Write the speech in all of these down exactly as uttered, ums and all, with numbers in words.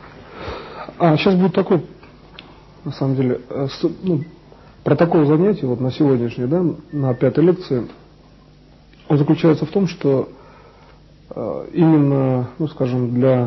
А сейчас будет такой, на самом деле, ну, протокол занятий вот на сегодняшний, да, на пятой лекции, он заключается в том, что э, именно, ну, скажем, для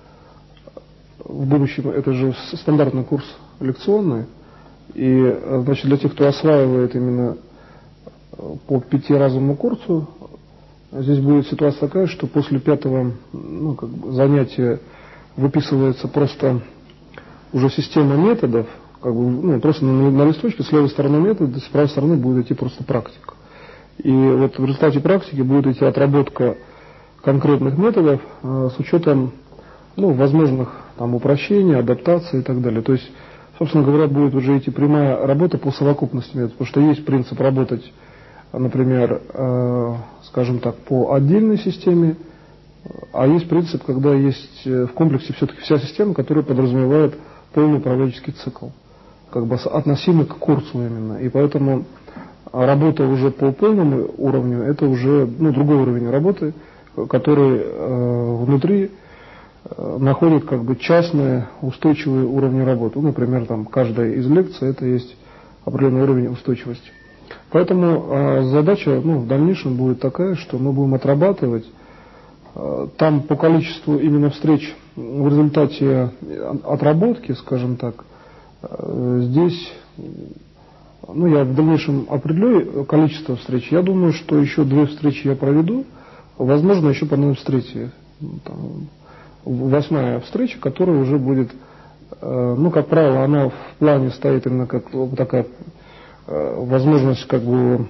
в будущем это же стандартный курс лекционный, и, значит, для тех, кто осваивает именно по пятиразовому курсу, здесь будет ситуация такая, что после пятого, ну, как бы занятия выписывается просто уже система методов, как бы, ну, просто на, на листочке с левой стороны метод, с правой стороны будет идти просто практика. И вот в результате практики будет идти отработка конкретных методов э, с учетом, ну, возможных там упрощений, адаптации и так далее. То есть, собственно говоря, будет уже идти прямая работа по совокупности методов, потому что есть принцип работать, например, э, скажем так, по отдельной системе, а есть принцип, когда есть в комплексе все-таки вся система, которая подразумевает полный управленческий цикл, как бы относимый к курсу именно. И поэтому работа уже по полному уровню, это уже, ну, другой уровень работы, который э, внутри э, находит как бы частные устойчивые уровни работы. Ну, например, там каждая из лекций это есть определенный уровень устойчивости. Поэтому э, задача, ну, в дальнейшем будет такая, что мы будем отрабатывать э, там по количеству именно встреч в результате отработки, скажем так, э, здесь, ну, я в дальнейшем определю количество встреч. Я думаю, что еще две встречи я проведу, возможно, еще понадобится третья, там, восьмая встреча, которая уже будет, э, ну, как правило, она в плане стоит именно как такая э, возможность как бы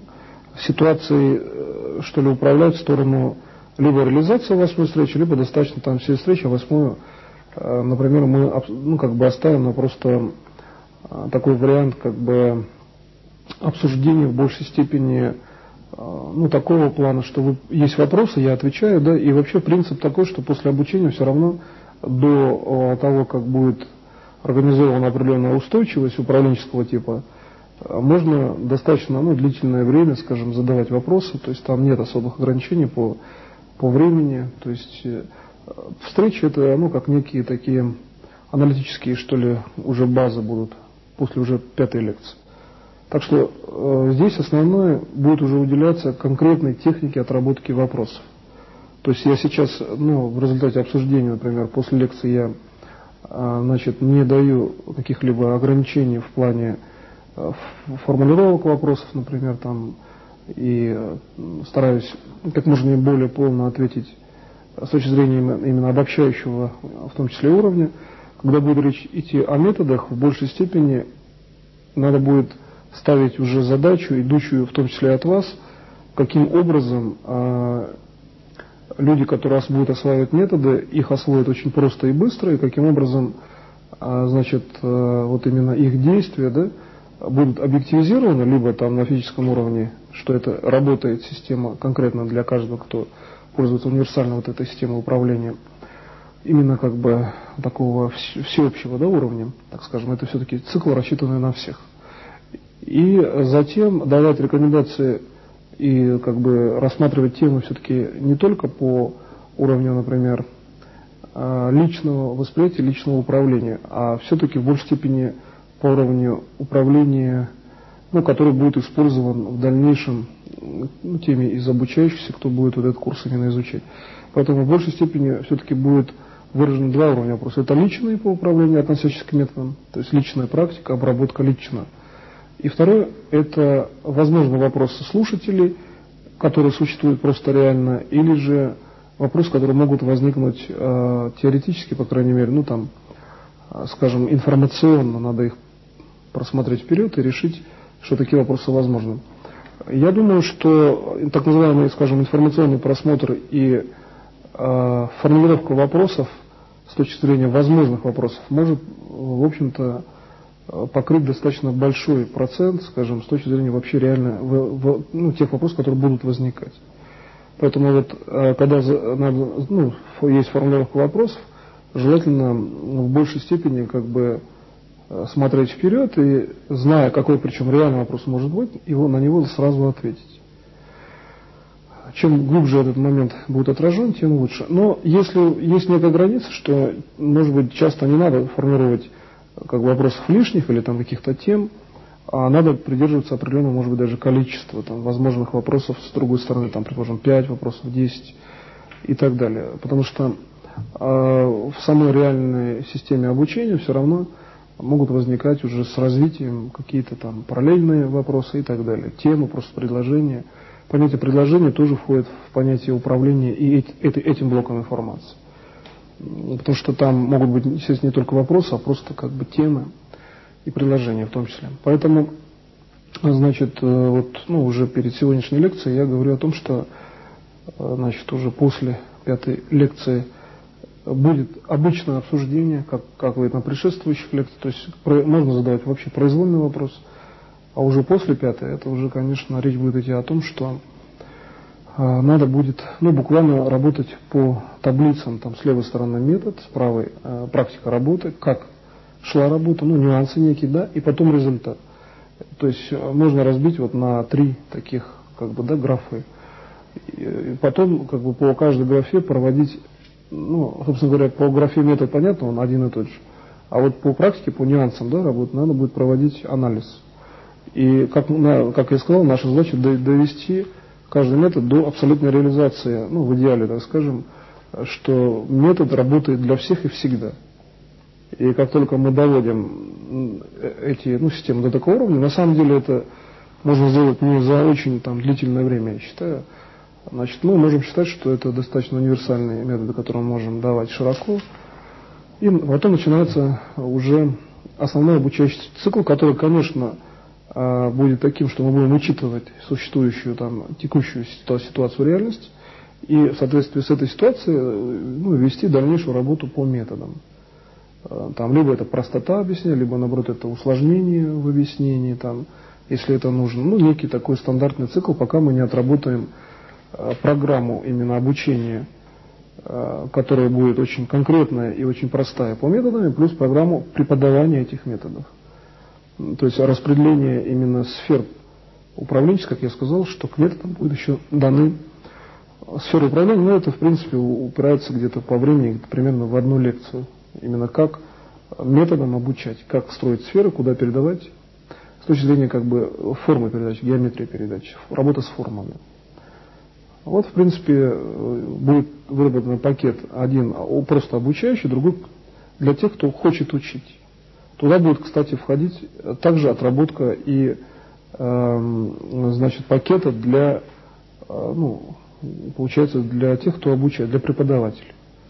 ситуации, что ли, управлять в сторону либо реализации восьмой встречи, либо достаточно там всей встречи, а восьмую, э, например, мы, ну, как бы оставим на просто э, такой вариант как бы обсуждения в большей степени, ну, такого плана, что вы, есть вопросы, я отвечаю, да, и вообще принцип такой, что после обучения все равно до того, как будет организована определенная устойчивость управленческого типа, можно достаточно, ну, длительное время, скажем, задавать вопросы, то есть там нет особых ограничений по, по времени, то есть встречи это, ну, как некие такие аналитические, что ли, уже базы будут после уже пятой лекции. Так что э, здесь основное будет уже уделяться конкретной технике отработки вопросов. То есть я сейчас, ну, в результате обсуждения, например, после лекции я, э, значит, не даю каких-либо ограничений в плане э, формулировок вопросов, например, там, и э, стараюсь как можно более полно ответить с точки зрения именно обобщающего, в том числе уровня. Когда будет речь идти о методах, в большей степени надо будет ставить уже задачу, идущую в том числе от вас, каким образом э, люди, которые будут осваивать методы, их освоят очень просто и быстро, и каким образом, э, значит, э, вот именно их действия, да, будут объективизированы, либо там на физическом уровне, что это работает система конкретно для каждого, кто пользуется универсальной вот этой системой управления, именно как бы такого всеобщего, да, уровня, так скажем, это все-таки цикл, рассчитанный на всех. И затем давать рекомендации и как бы рассматривать темы все-таки не только по уровню, например, личного восприятия, личного управления, а все-таки в большей степени по уровню управления, ну, который будет использован в дальнейшем, ну, теми из обучающихся, кто будет вот этот курс именно изучать. Поэтому в большей степени все-таки будет выражено два уровня вопроса. Это личные по управлению, относящиеся к методам, то есть личная практика, обработка лично. И второе, это, возможно, вопросы слушателей, которые существуют просто реально, или же вопросы, которые могут возникнуть э, теоретически, по крайней мере, ну там, э, скажем, информационно, надо их просмотреть вперед и решить, что такие вопросы возможны. Я думаю, что так называемый, скажем, информационный просмотр и э, формулировка вопросов с точки зрения возможных вопросов может, в общем-то, покрыть достаточно большой процент, скажем, с точки зрения вообще реально в, в, ну, тех вопросов, которые будут возникать. Поэтому вот, когда надо, ну, есть формулировка вопросов, желательно в большей степени как бы смотреть вперед и, зная, какой причем реальный вопрос может быть, его, на него сразу ответить. чем глубже этот момент будет отражен, тем лучше. Но если есть некая граница, что, может быть, часто не надо формировать как бы вопросов лишних или там каких-то тем, а надо придерживаться определенного, может быть, даже количества там, возможных вопросов с другой стороны, там, предположим, пять вопросов, десять и так далее. Потому что э, в самой реальной системе обучения все равно могут возникать уже с развитием какие-то там параллельные вопросы и так далее. Темы, просто предложения. Понятие предложения тоже входит в понятие управления и этим блоком информации. Потому что там могут быть, естественно, не только вопросы, а просто как бы темы и предложения в том числе. Поэтому, значит, вот, ну, уже перед сегодняшней лекцией я говорю о том, что, значит, уже после пятой лекции будет обычное обсуждение, как, как и на предшествующих лекциях, то есть про, можно задавать вообще произвольный вопрос, а уже после пятой, это уже, конечно, речь будет идти о том, что э, надо будет, ну, буквально работать по таблицам, там, с левой стороны метод, с правой э, практика работы, как шла работа, ну, нюансы некие, да, и потом результат. То есть э, можно разбить вот на три таких, как бы, да, графы, и потом, как бы, по каждой графе проводить, ну, собственно говоря, по графе метод понятно, он один и тот же, а вот по практике, по нюансам, да, работы, надо будет проводить анализ. И, как, как я сказал, наша задача довести каждый метод до абсолютной реализации, ну, в идеале, так скажем, что метод работает для всех и всегда. И как только мы доводим эти, ну, системы до такого уровня, на самом деле это можно сделать не за очень там, длительное время, я считаю. Значит, мы можем считать, что это достаточно универсальные методы, которые мы можем давать широко. И потом начинается уже основной обучающий цикл, который, конечно, будет таким, что мы будем учитывать существующую там текущую ситуацию реальности и в соответствии с этой ситуацией, ну, вести дальнейшую работу по методам. Там либо это простота объяснения, либо наоборот это усложнение в объяснении, там, если это нужно. Ну, некий такой стандартный цикл, пока мы не отработаем программу именно обучения, которая будет очень конкретная и очень простая по методам, плюс программу преподавания этих методов. То есть распределение именно сфер управленческих, как я сказал, что к методам будут еще даны сферы управления, но это в принципе упирается где-то по времени примерно в одну лекцию. Именно как методом обучать, как строить сферы, куда передавать, с точки зрения как бы формы передачи, геометрии передачи, работа с формами. Вот в принципе будет выработан пакет один просто обучающий, другой для тех, кто хочет учить. Туда будет, кстати, входить также отработка и э, значит, пакета для, э, ну, получается, для тех, кто обучает, для преподавателей.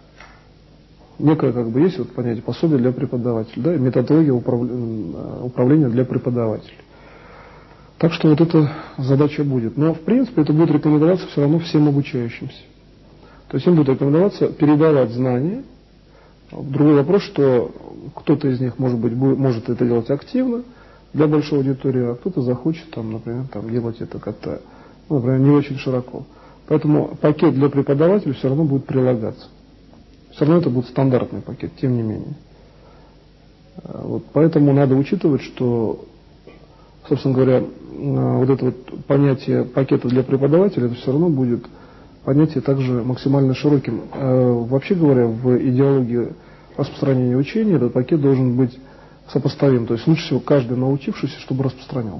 Некое как бы есть вот понятие пособие для преподавателей, да, методология управления для преподавателей. Так что вот эта задача будет. Но в принципе это будет рекомендоваться все равно всем обучающимся. То есть им будет рекомендоваться передавать знания. Другой вопрос, что кто-то из них, может быть, будет, может это делать активно для большой аудитории, а кто-то захочет, там, например, там, делать это как-то, ну, например, не очень широко. Поэтому пакет для преподавателей все равно будет прилагаться. Все равно это будет стандартный пакет, тем не менее. Вот, поэтому надо учитывать, что, собственно говоря, вот это вот понятие пакета для преподавателя, это все равно будет понятие также максимально широким. Вообще говоря, в идеологии распространения учения этот пакет должен быть сопоставим. То есть лучше всего каждый научившийся, чтобы распространял.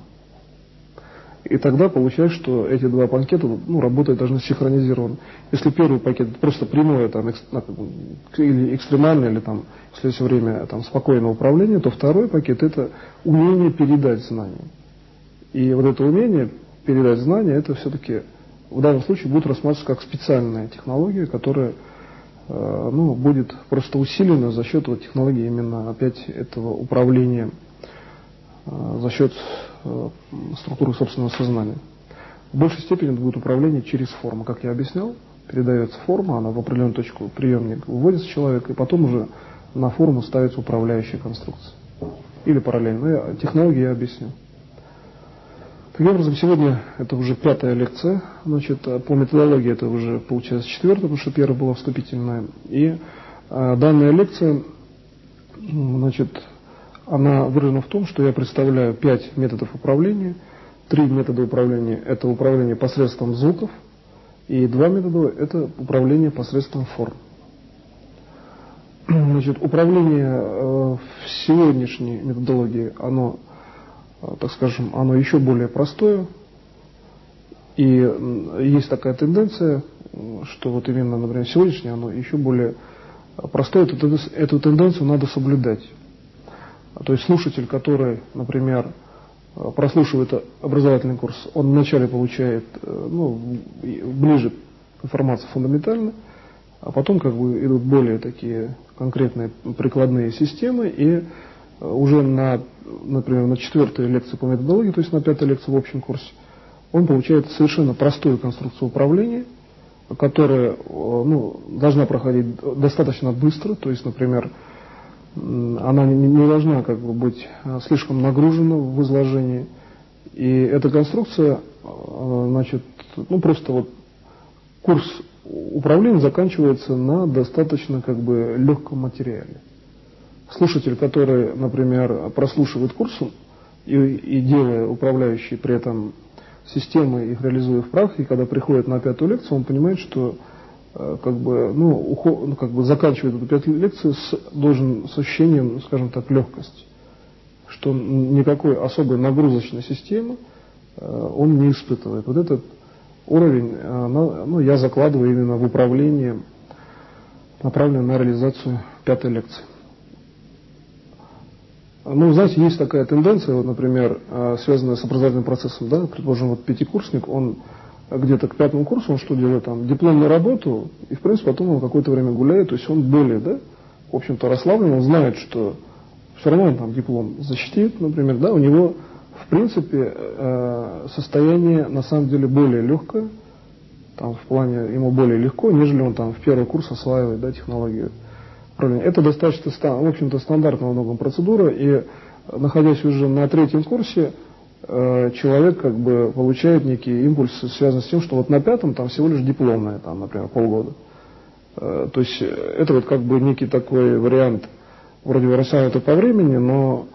И тогда получается, что эти два пакета, ну, работают должны синхронизированы. Если первый пакет просто прямое там, экс, или экстремальное, или там, если все время там, спокойное управление, то второй пакет это умение передать знания. И вот это умение передать знания, это все-таки в данном случае будет рассматриваться как специальная технология, которая э, ну, будет просто усилена за счет вот, технологии именно опять этого управления, э, за счет э, структуры собственного сознания. В большей степени это будет управление через форму. Как я объяснял, передается форма, она в определенную точку приемник вводится человек, и потом уже на форму ставится управляющая конструкция. Или параллельно. Технологии я объясню. Таким образом, сегодня это уже пятая лекция, значит, по методологии это уже получается четвертая, потому что первая была вступительная. И э, данная лекция, значит, она выражена в том, что я представляю пять методов управления. Три метода управления – это управление посредством звуков, И два метода – это управление посредством форм. Значит, управление э, в сегодняшней методологии, оно, э, так скажем, оно еще более простое. И э, есть такая тенденция, что вот именно, например, сегодняшнее, оно еще более простое. Эту, эту тенденцию надо соблюдать. То есть слушатель, который, например, прослушивает образовательный курс, он вначале получает, ну, ближе к информации фундаментально, а потом как бы идут более такие конкретные прикладные системы, и уже на, например, на четвертой лекции по методологии, то есть на пятой лекции в общем курсе, он получает совершенно простую конструкцию управления, которая, ну, должна проходить достаточно быстро, то есть, например, она не, не должна как бы быть слишком нагружена в изложении. И эта конструкция, значит, ну просто вот курс управления заканчивается на достаточно как бы легком материале. Слушатель, который, например, прослушивает курс и, и делая управляющие при этом системы, их реализуя в практике, когда приходит на пятую лекцию, он понимает, что как бы, ну, уход, ну, как бы заканчивает эту пятую лекцию с, должен с ощущением, скажем так, легкости, что никакой особой нагрузочной системы э, он не испытывает. Вот этот уровень, э, ну, я закладываю именно в управление, направленное на реализацию пятой лекции. Ну, знаете, есть такая тенденция, вот, например, э, связанная с образовательным процессом, да, предположим, вот пятикурсник, он где-то к пятому курсу, он что делает там, дипломную работу, и в принципе потом он какое-то время гуляет, то есть он более, да, в общем-то расслаблен, он знает, что все равно он там диплом защитит, например, да, у него в принципе э, состояние на самом деле более легкое, там в плане ему более легко, нежели он там в первый курс осваивает, да, технологию управления. Это достаточно, в общем-то, стандартная во многом процедура, и находясь уже на третьем курсе, человек как бы получает некие импульсы, связанные с тем, что вот на пятом там всего лишь дипломное, там, например, полгода. То есть это вот как бы некий такой вариант, вроде бы растянутый по времени, но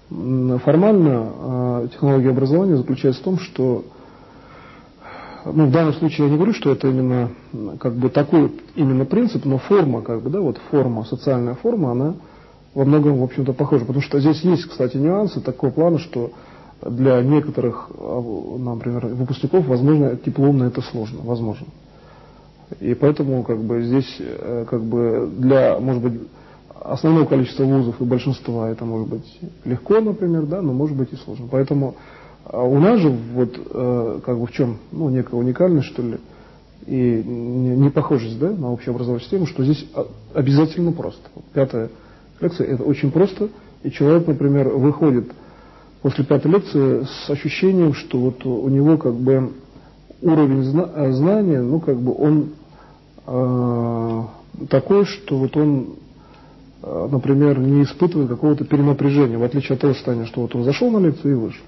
формально технология образования заключается в том, что, ну, в данном случае я не говорю, что это именно как бы такой именно принцип, но форма, как бы, да, вот форма, социальная форма, она во многом, в общем-то, похожа. Потому что здесь есть, кстати, нюансы такого плана, что для некоторых, например, выпускников, возможно, дипломно это сложно, возможно. И поэтому как бы здесь как бы для, может быть, основного количества вузов и большинства это может быть легко, например, да, но может быть и сложно. Поэтому у нас же вот как бы в чем, ну, некая уникальность, что ли, и не похожесть, да, на общеобразовательную систему, что здесь обязательно просто. Пятая лекция это очень просто, и человек, например, выходит после пятой лекции с ощущением, что вот у него как бы уровень зна- знания, ну как бы он э, такой, что вот он, э, например, не испытывает какого-то перенапряжения, в отличие от того состояния, что вот он зашел на лекцию и вышел.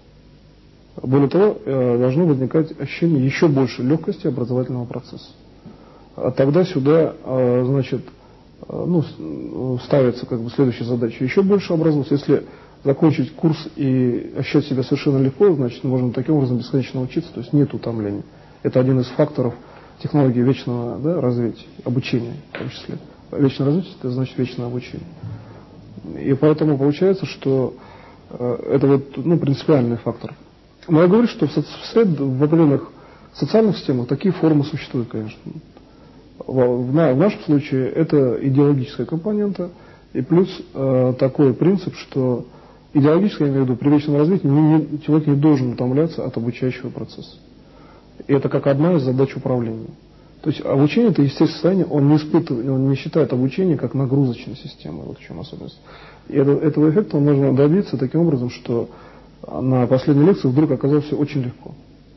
Более того, э, должно возникать ощущение еще больше легкости образовательного процесса. А тогда сюда, э, значит, э, ну, ставится как бы следующая задача: еще больше образоваться. Если закончить курс и ощущать себя совершенно легко, значит, можно таким образом бесконечно учиться, то есть нет утомления. Это один из факторов технологии вечного, да, развития, обучения в том числе. Вечное развитие – это значит вечное обучение. И поэтому получается, что э, это вот, ну, принципиальный фактор. Но я говорю, что в, сред, в определенных социальных системах такие формы существуют, конечно. В, в, в нашем случае это идеологическая компонента и плюс э, такой принцип, что идеологически, я имею в виду, при вечном развитии не, не, человек не должен утомляться от обучающего процесса. И это как одна из задач управления. То есть обучение – это естественное состояние, он не испытывает, он не считает обучение как нагрузочной системой, вот в чем особенность. И это, этого эффекта можно добиться таким образом, что на последней лекции вдруг оказалось все очень легко.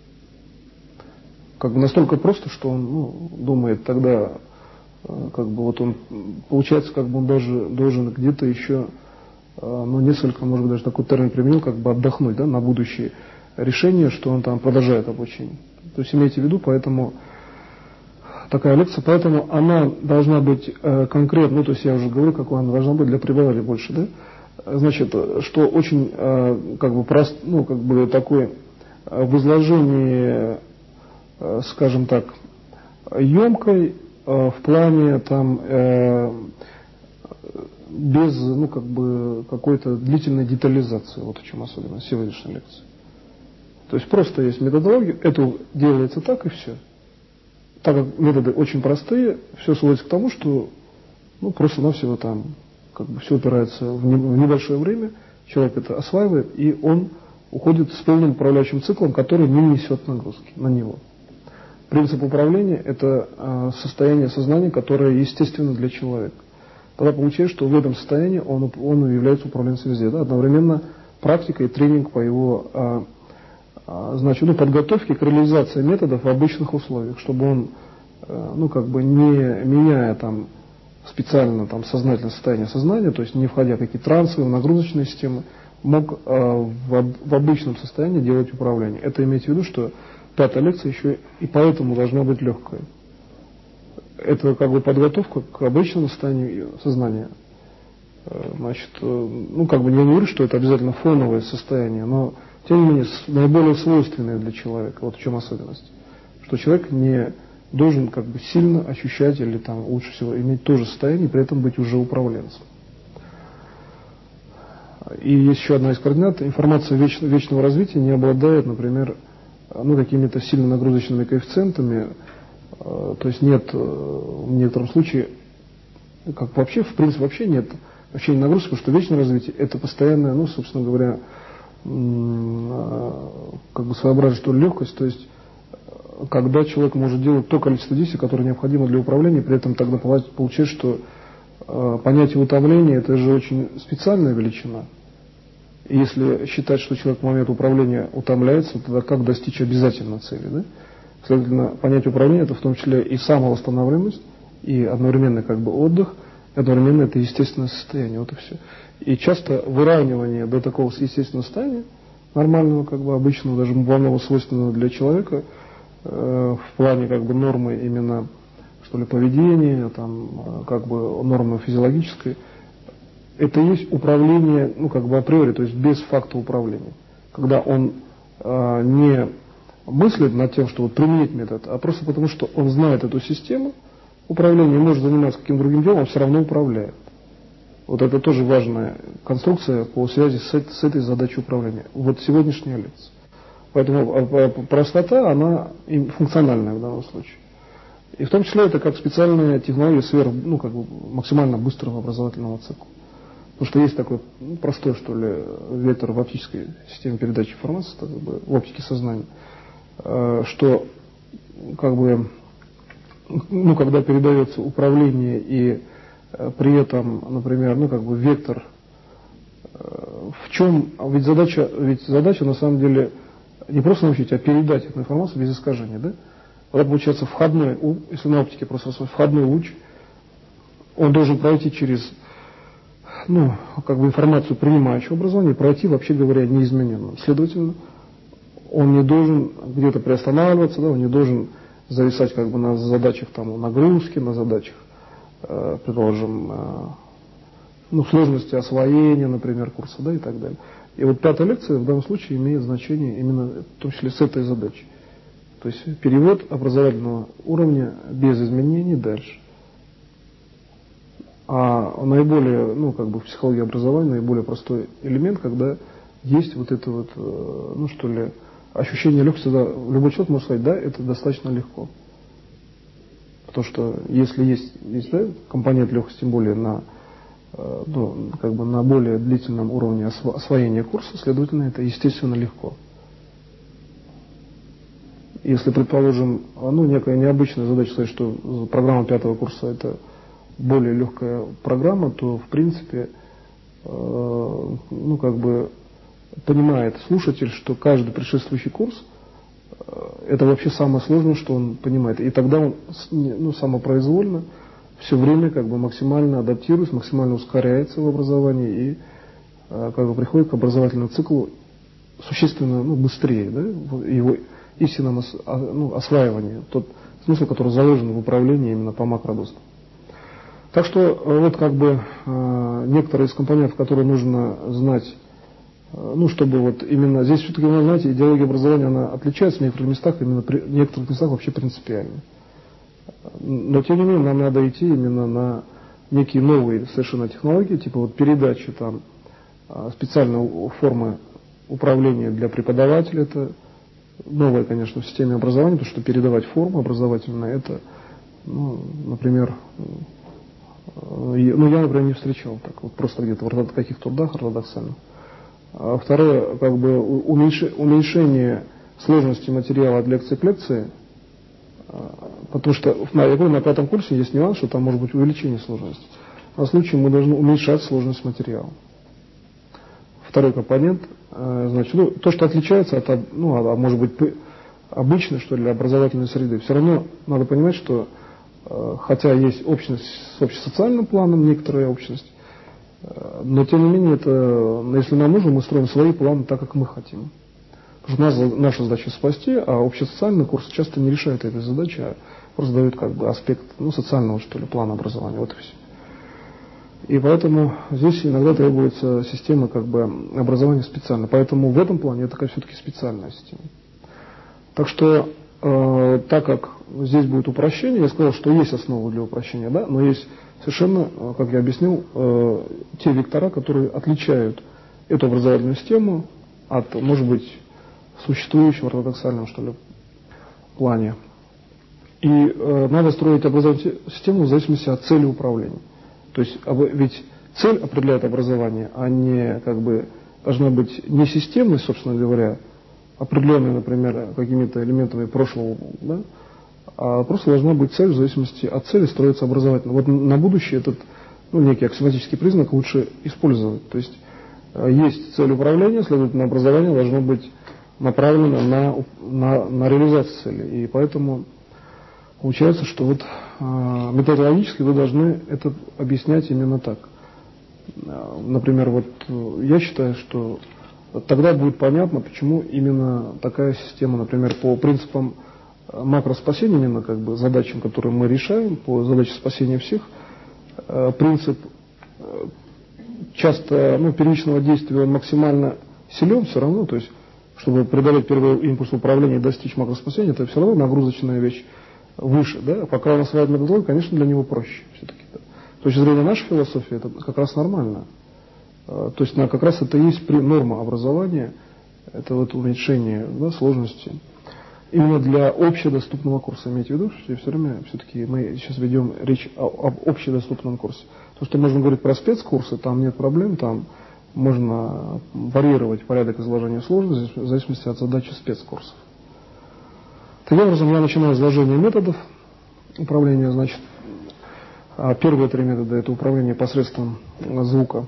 Как бы настолько просто, что он, ну, думает тогда, как бы вот он, получается, как бы он даже должен где-то еще, ну, несколько, может быть, даже такой термин применил, как бы отдохнуть, да, на будущее решение, что он там продолжает обучение. То есть имейте в виду, поэтому такая лекция, поэтому она должна быть э, конкретно, ну, то есть я уже говорю, какой она должна быть для преподавателя больше, да, значит, что очень, э, как бы, прост, ну, как бы такой э, в изложении, э, скажем так, емкой э, в плане там э, без, ну, как бы, какой-то длительной детализации. Вот в чем особенность сегодняшней лекции. То есть просто есть методология, это делается так и все. Так как методы очень простые, все сводится к тому, что, ну, просто-навсего там, как бы, все упирается в, не, в небольшое время, человек это осваивает, и он уходит с полным управляющим циклом, который не несет нагрузки на него. Принцип управления – это э, состояние сознания, которое естественно для человека. Тогда получается, что в этом состоянии он, он является управленцем везде. Да? Одновременно практика и тренинг по его э, э, значит, ну, подготовке к реализации методов в обычных условиях, чтобы он, э, ну, как бы не меняя там специально там сознательное состояние сознания, то есть не входя в какие-то трансовые, нагрузочные системы, мог э, в, в обычном состоянии делать управление. Это имеется в виду, что пятая лекция еще и поэтому должна быть легкой. Это как бы подготовка к обычному состоянию сознания. Значит, ну, как бы не говорю, что это обязательно фоновое состояние, но тем не менее наиболее свойственное для человека. Вот в чем особенность. Что человек не должен как бы сильно ощущать или там лучше всего иметь то же состояние, и при этом быть уже управленцем. И есть еще одна из координат. Информация веч, вечного развития не обладает, например, ну, какими-то сильно нагрузочными коэффициентами. То есть нет в некотором случае, как вообще, в принципе, вообще нет вообще не нагрузки, потому что вечное развитие это постоянная, ну, собственно говоря, как бы своеобразная, что ли, легкость, то есть когда человек может делать то количество действий, которое необходимо для управления, при этом тогда получается, что понятие утомления это же очень специальная величина. И если считать, что человек в момент управления утомляется, тогда как достичь обязательно цели, да? Следовательно, понятие управления это в том числе и самовосстановленность, и одновременно как бы отдых, и одновременно это естественное состояние, вот и все. И часто выравнивание до такого естественного состояния, нормального, как бы обычного, даже вполне свойственного для человека, э, в плане как бы нормы именно, что ли, поведения, там, как бы нормы физиологической, это есть управление, ну, как бы априори, то есть без факта управления. Когда он э, не мыслит над тем, что вот применить метод, а просто потому, что он знает эту систему управления, может заниматься каким-то другим делом, он все равно управляет. Вот это тоже важная конструкция по связи с, с этой задачей управления. Вот сегодняшняя лекция. Поэтому простота, она функциональная в данном случае. И в том числе это как специальная технология сверх, ну, как бы максимально быстрого образовательного цикла. Потому что есть такой, ну, простой, что ли, вектор в оптической системе передачи информации, как бы, в оптике сознания, что как бы, ну, когда передается управление и при этом, например, ну, как бы вектор, в чем, ведь задача, ведь задача на самом деле не просто научить, а передать эту информацию без искажения, да? Когда получается входной, если на оптике просто входной луч, он должен пройти через, ну, как бы информацию принимающего образования, пройти, вообще говоря, неизмененным. Следовательно, он не должен где-то приостанавливаться, да, он не должен зависать как бы на задачах там, нагрузки, на задачах, э, предположим, э, ну, сложности освоения, например, курса, да, и так далее. И вот пятая лекция в данном случае имеет значение именно в том числе с этой задачей. То есть перевод образовательного уровня без изменений дальше. А наиболее, ну, как бы в психологии образования наиболее простой элемент, когда есть вот это вот, ну, что ли, ощущение легкости, да, любой человек может сказать, да, это достаточно легко. Потому что если есть, есть да, компонент легкости, тем более на, ну, как бы на более длительном уровне осво- освоения курса, следовательно, это естественно легко. Если, предположим, ну, некая необычная задача сказать, что программа пятого курса это более легкая программа, то в принципе, э, ну, как бы понимает слушатель, что каждый предшествующий курс э, это вообще самое сложное, что он понимает. И тогда он, ну, самопроизвольно все время как бы максимально адаптируется, максимально ускоряется в образовании и э, как бы приходит к образовательному циклу существенно, ну, быстрее, да, его истинном ос, ну, осваивании, тот смысл, который заложен в управлении именно по макродоступу. Так что вот как бы э, некоторые из компонентов, которые нужно знать, э, ну, чтобы вот именно здесь все-таки, вы знаете, идеология образования, она отличается в некоторых местах, именно при, в некоторых местах вообще принципиально. Но тем не менее нам надо идти именно на некие новые совершенно технологии, типа вот передачи там специальной формы управления для преподавателя. Это новое, конечно, в системе образования, потому что передавать форму образовательную, это, ну, например, ну, я, например, не встречал так, вот просто где-то в каких-то трудах ортодоксальных. А второе, как бы уменьшение сложности материала от лекции к лекции, потому что я говорю, на пятом курсе есть нюанс, что там может быть увеличение сложности. В случае мы должны уменьшать сложность материала. Второй компонент, значит, ну, то, что отличается от, ну, а может быть, обычной, что ли, образовательной среды, все равно надо понимать, что хотя есть общность с общесоциальным планом, некоторая общность, но тем не менее, это, если нам нужно, мы строим свои планы так, как мы хотим. Потому что наша, наша задача спасти, а общесоциальный курс часто не решает этой задачи, а просто дает как бы аспект, ну, социального, что ли, плана образования. Вот и все. И поэтому здесь иногда требуется система как бы образования специально. Поэтому в этом плане это все-таки специальная система. Так что, э, так как здесь будет упрощение, я сказал, что есть основа для упрощения, да, но есть совершенно, как я объяснил, э, те вектора, которые отличают эту образовательную систему от, может быть, существующего ортодоксального, что ли, плане. И э, надо строить образовательную систему в зависимости от цели управления. То есть, ведь цель определяет образование, а не, как бы, должна быть не системность, собственно говоря, определенной, например, какими-то элементами прошлого, да, а просто должна быть цель, в зависимости от цели строится образовательно. Вот на будущее этот, ну, некий аксиоматический признак лучше использовать. То есть, есть цель управления, следовательно, образование должно быть направлено на, на, на реализацию цели. И поэтому получается, что вот э, методологически вы должны это объяснять именно так. Например, вот я считаю, что тогда будет понятно, почему именно такая система, например, по принципам макроспасения, именно как бы задачам, которые мы решаем, по задаче спасения всех, э, принцип э, часто, ну, первичного действия он максимально силен все равно, то есть, чтобы преодолеть первый импульс управления и достичь макроспасения, это все равно нагрузочная вещь выше, да, пока у нас своя методология, конечно, для него проще все-таки. Да. С точки зрения нашей философии это как раз нормально. То есть, на, как раз это и есть норма образования, это вот уменьшение, да, сложности. Именно для общедоступного курса, имейте в виду, что все время все-таки мы сейчас ведем речь о, об общедоступном курсе. То, что можно говорить про спецкурсы, там нет проблем, там можно варьировать порядок изложения сложности в зависимости от задачи спецкурсов. Таким образом, я начинаю изложение методов управления. Значит, первые три метода – это управление посредством звука.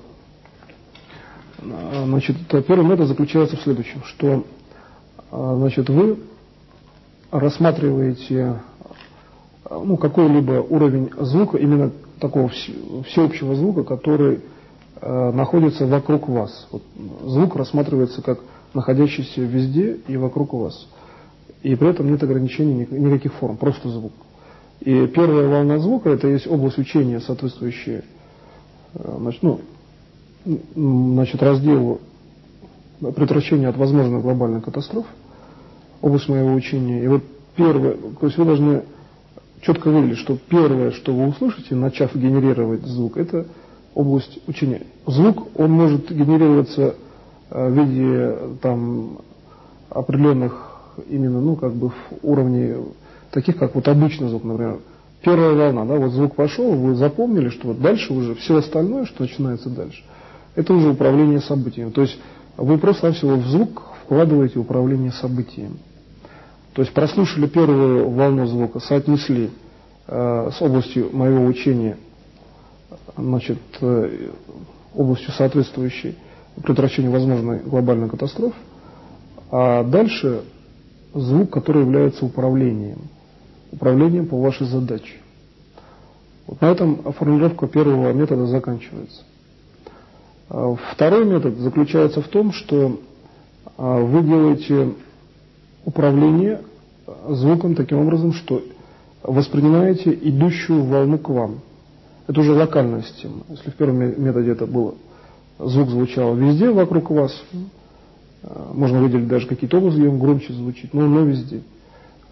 Значит, первый метод заключается в следующем, что, значит, вы рассматриваете, ну, какой-либо уровень звука, именно такого всеобщего звука, который э, находится вокруг вас. Вот, звук рассматривается как находящийся везде и вокруг вас. И при этом нет ограничений никаких форм, просто звук. И первая волна звука – это есть область учения, соответствующая, э, значит, ну, значит, разделу предотвращения от возможных глобальных катастроф, область моего учения. И вот первое, то есть вы должны четко выделить, что первое, что вы услышите, начав генерировать звук, это область учения. Звук, он может генерироваться в виде там определенных именно, ну, как бы в уровне таких, как вот обычный звук, например. Первая волна, да, вот звук пошел, вы запомнили, что вот дальше уже все остальное, что начинается дальше, это уже управление событием. То есть вы просто-навсего в звук вкладываете управление событием. То есть прослушали первую волну звука, соотнесли э, с областью моего учения, значит, э, областью соответствующей предотвращению возможной глобальной катастрофы, а дальше звук, который является управлением, управлением по вашей задаче. Вот на этом формулировка первого метода заканчивается. Второй метод заключается в том, что вы делаете управление звуком таким образом, что воспринимаете идущую волну к вам. Это уже локальная система. Если в первом методе это было, звук звучал везде вокруг вас, можно выделить даже какие-то области, где он громче звучит, но, но везде.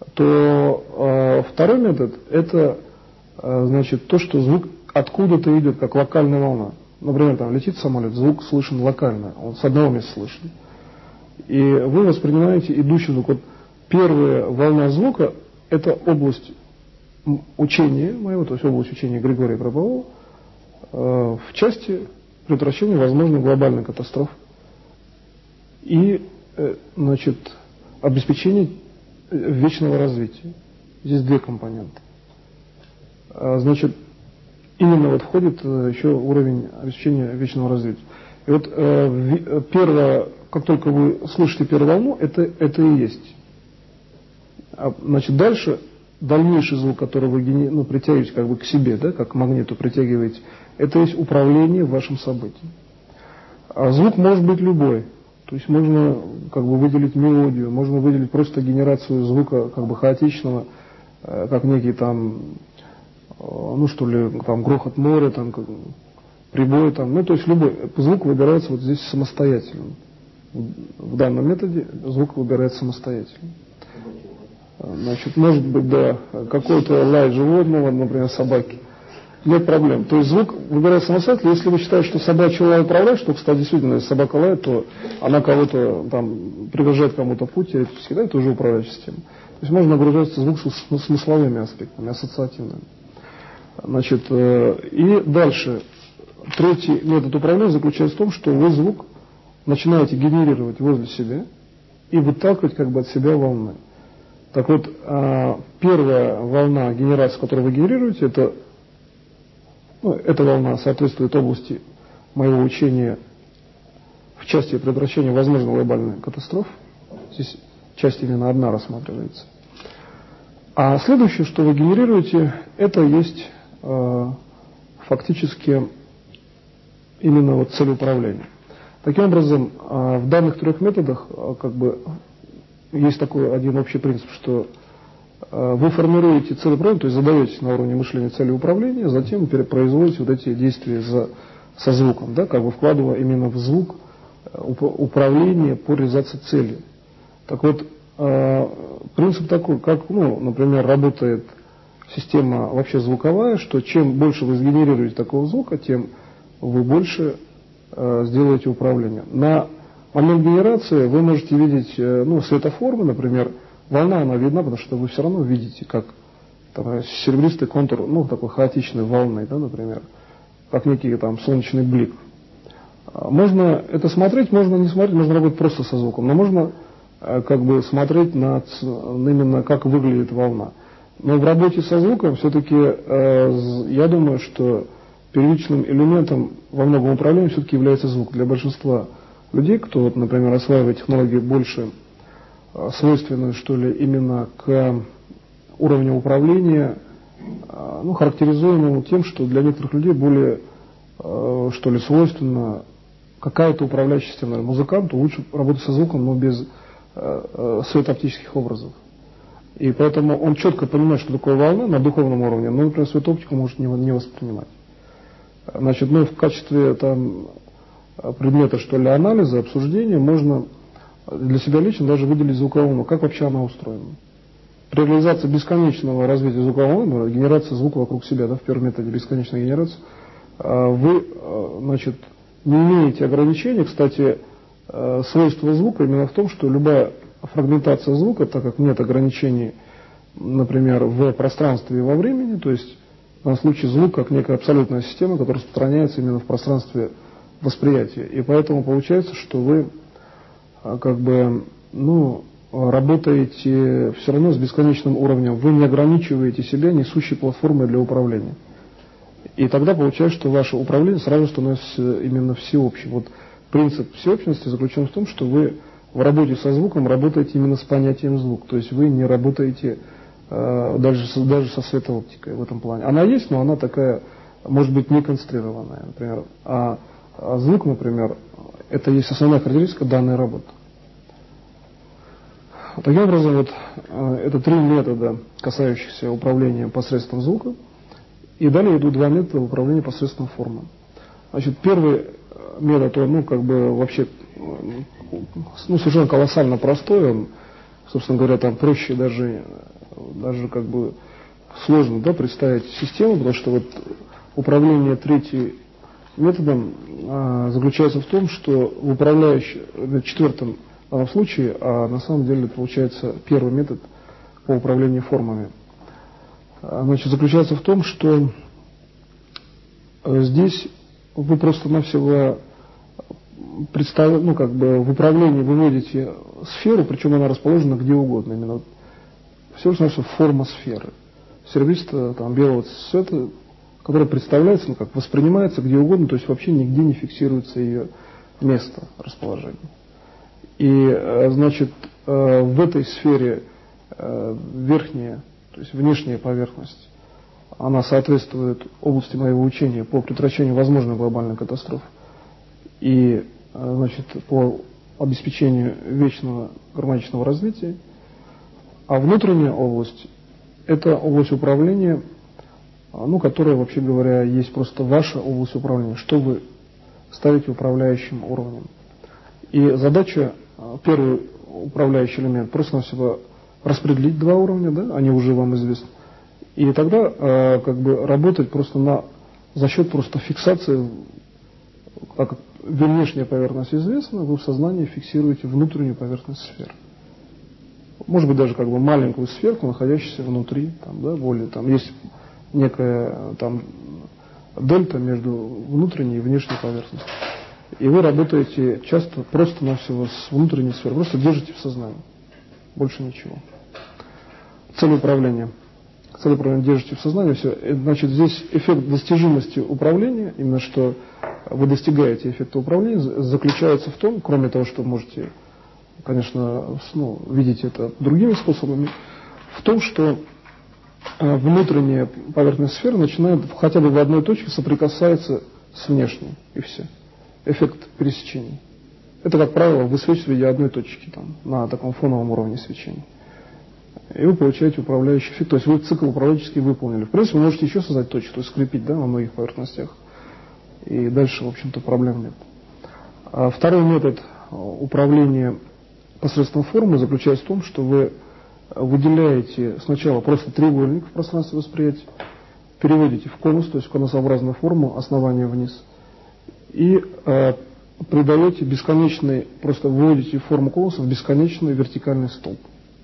то э, второй метод – это э, значит, то, что звук откуда-то идет, как локальная волна. Например, там летит самолет, звук слышен локально, он с одного места слышен. И вы воспринимаете идущий звук. Вот первая волна звука – это область учения моего, то есть область учения Григория Гробового э, в части предотвращения возможной глобальной катастрофы и э, значит, обеспечения вечного развития. Здесь две компоненты. А, значит, именно вот входит э, еще уровень обеспечения вечного развития. И вот э, первое, как только вы слышите первую волну, это, это и есть. А, значит, дальше дальнейший звук, который вы ну, притягиваете как бы к себе, да, как к магниту притягиваете, это есть управление вашим событием. А звук может быть любой. То есть можно как бы выделить мелодию, можно выделить просто генерацию звука как бы хаотичного, э, как некий там, э, ну что ли, там грохот моря, там как, прибой, там, ну то есть любой звук выбирается вот здесь самостоятельно. В данном методе звук выбирается самостоятельно. Значит, может быть, да, какой-то лай животного, например, собаки. Нет проблем. То есть звук выбирается самостоятельно. Если вы считаете, что собачий лай управляет, что, кстати, действительно, если собака лает, то она кого-то там пригрожает кому-то путь, теоретически, да, это уже управляющая система. То есть можно нагружаться звук с смысловыми аспектами, ассоциативными. Значит, и дальше. Третий метод управления заключается в том, что вы звук начинаете генерировать возле себя и выталкивать как бы от себя волны. Так вот, первая волна генерации, которую вы генерируете, это, ну, эта волна соответствует области моего учения в части предотвращения возможной глобальной катастрофы. Здесь часть именно одна рассматривается. А следующее, что вы генерируете, это есть э, фактически именно вот цель управления. Таким образом, э, в данных трех методах э, как бы есть такой один общий принцип, что э, вы формируете цель управления, то есть задаете на уровне мышления цели управления, затем производите вот эти действия за, со звуком, да, как бы вкладывая именно в звук э, управление по реализации цели. Так вот, э, принцип такой, как, ну, например, работает система вообще звуковая, что чем больше вы сгенерируете такого звука, тем вы больше э, сделаете управление. На момент генерации вы можете видеть, э, ну, светоформы, например, волна, она видна, потому что вы все равно видите, как там, серебристый контур, ну, такой хаотичной волны, да, например, как некий там солнечный блик. Можно это смотреть, можно не смотреть, можно работать просто со звуком, но можно э, как бы смотреть на, именно как выглядит волна. Но в работе со звуком все-таки э, я думаю, что первичным элементом во многом управления все-таки является звук. Для большинства людей, кто, вот, например, осваивает технологии больше э, свойственную, что ли, именно к уровню управления, э, ну, характеризуемому тем, что для некоторых людей более, э, что ли, свойственно какая-то управляющая система. Музыканту лучше работать со звуком, но без э, э, светооптических образов. И поэтому он четко понимает, что такое волна на духовном уровне, но, например, светооптику может не, не воспринимать. Значит, ну, в качестве там, предмета, что ли, анализа, обсуждения, можно для себя лично даже выделить звуковую волну, как вообще она устроена. При реализации бесконечного развития звуковой волны, генерация звука вокруг себя, да, в первом методе бесконечной генерации, вы, значит, не имеете ограничений. Кстати, свойство звука именно в том, что любая фрагментация звука, так как нет ограничений, например, в пространстве и во времени, то есть в данном случае звук как некая абсолютная система, которая распространяется именно в пространстве восприятия. И поэтому получается, что вы как бы, ну, работаете все равно с бесконечным уровнем, вы не ограничиваете себя несущей платформой для управления. И тогда получается, что ваше управление сразу становится именно всеобщим. Вот принцип всеобщности заключен в том, что вы в работе со звуком работаете именно с понятием звук. То есть вы не работаете э, даже, даже со светооптикой в этом плане. Она есть, но она такая, может быть, не концентрированная, например. А, а звук, например, это есть основная характеристика данной работы. Таким образом, вот, э, это три метода, касающихся управления посредством звука. И далее идут два метода управления посредством формы. Значит, первый метод, он, ну, как бы вообще, ну, совершенно колоссально простой, он собственно говоря, там проще даже, даже как бы сложно, да, представить систему, потому что вот управление третьим методом а, заключается в том, что в управляющем, в четвертом в данном случае, а на самом деле получается первый метод по управлению формами. А, значит, заключается в том, что а, здесь вы просто-навсего представ... ну, как бы в управлении выводите сферу, причем она расположена где угодно, именно все что навсего форма сферы. Серебристого, там, белого цвета, которая представляется, ну, как воспринимается где угодно, то есть вообще нигде не фиксируется ее место расположения. И, значит, в этой сфере верхняя, то есть внешняя поверхность, она соответствует области моего учения по предотвращению возможной глобальной катастрофы и, значит, по обеспечению вечного гармоничного развития, а внутренняя область – это область управления, ну, которая, вообще говоря, есть просто ваша область управления, что вы ставите управляющим уровнем. И задача, первый управляющий элемент, просто-навсего распределить два уровня, да, они уже вам известны, и тогда как бы работать просто на, за счет просто фиксации, как внешняя поверхность известна, вы в сознании фиксируете внутреннюю поверхность сферы. Может быть, даже как бы маленькую сферку, находящуюся внутри, там, да, более, там есть некая там дельта между внутренней и внешней поверхностью. И вы работаете часто просто-навсего с внутренней сферой, просто держите в сознании. Больше ничего. Цель управления. Цель управления держите в сознании, все. Значит, здесь эффект достижимости управления, именно что вы достигаете эффекта управления, заключается в том, кроме того, что можете, конечно, ну, видеть это другими способами, в том, что внутренняя поверхность сферы начинает хотя бы в одной точке соприкасается с внешней, и все. Эффект пересечения. Это, как правило, высвечивается в виде одной точки, там, на таком фоновом уровне свечения. И вы получаете управляющий эффект, то есть вы цикл управленческий выполнили. В принципе, вы можете еще создать точку, то есть скрепить, да, на многих поверхностях. И дальше, в общем-то, проблем нет. А второй метод управления посредством формы заключается в том, что вы выделяете сначала просто треугольник в пространстве восприятия, переводите в конус, то есть в конусообразную форму, основание вниз, и э, придаете бесконечный, просто выводите форму конуса в бесконечный вертикальный столб.